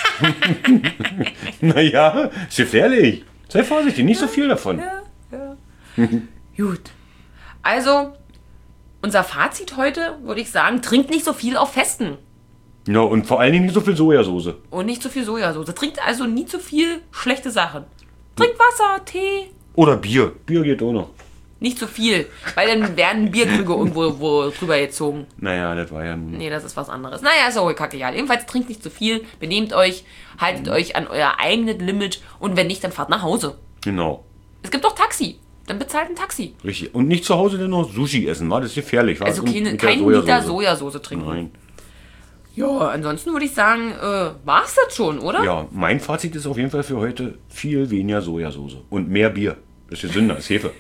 naja, ist gefährlich. Sei vorsichtig, nicht so viel davon. Ja, ja. Gut. Also, unser Fazit heute, würde ich sagen, trinkt nicht so viel auf Festen. Ja, und vor allen Dingen nicht so viel Sojasauce. Und nicht zu viel Sojasauce. Trinkt also nie zu viel schlechte Sachen. Trinkt Wasser, Tee. Oder Bier. Bier geht auch noch. Nicht zu viel, weil dann werden Bierkrüge irgendwo wo drüber gezogen. Naja, das war ja... Nee, das ist was anderes. Naja, ist auch kacke, ja. Jedenfalls trinkt nicht zu viel, benehmt euch, haltet euch an euer eigenes Limit und wenn nicht, dann fahrt nach Hause. Genau. Es gibt doch Taxi. Dann bezahlt ein Taxi. Richtig. Und nicht zu Hause dann noch Sushi essen, wa? Das ist gefährlich, wa? Also Und keine, mit der kein Sojasauce. Liter Sojasauce trinken. Nein. Ja, ansonsten würde ich sagen, äh, war's das schon, oder? Ja, mein Fazit ist auf jeden Fall für heute viel weniger Sojasauce und mehr Bier. Das ist gesünder als Hefe.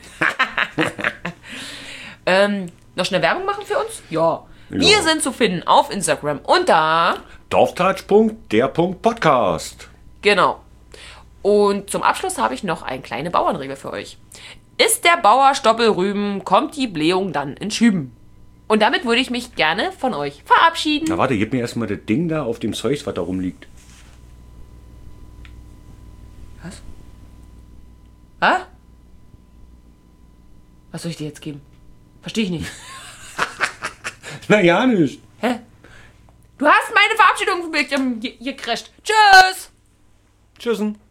Ähm, noch schnell Werbung machen für uns? Ja. Wir Ja. sind zu finden auf Instagram unter... Dorftouch. Der Podcast. Genau. Und zum Abschluss habe ich noch eine kleine Bauernregel für euch. Ist der Bauer Stoppelrüben, kommt die Blähung dann in Schüben. Und damit würde ich mich gerne von euch verabschieden. Na warte, gib mir erstmal das Ding da auf dem Zeug, was da rumliegt. Was? Hä? Was soll ich dir jetzt geben? Verstehe ich nicht. Na ja, nicht. Hä? Du hast meine Verabschiedung ge- ge- gecrasht. Tschüss! Tschüssen.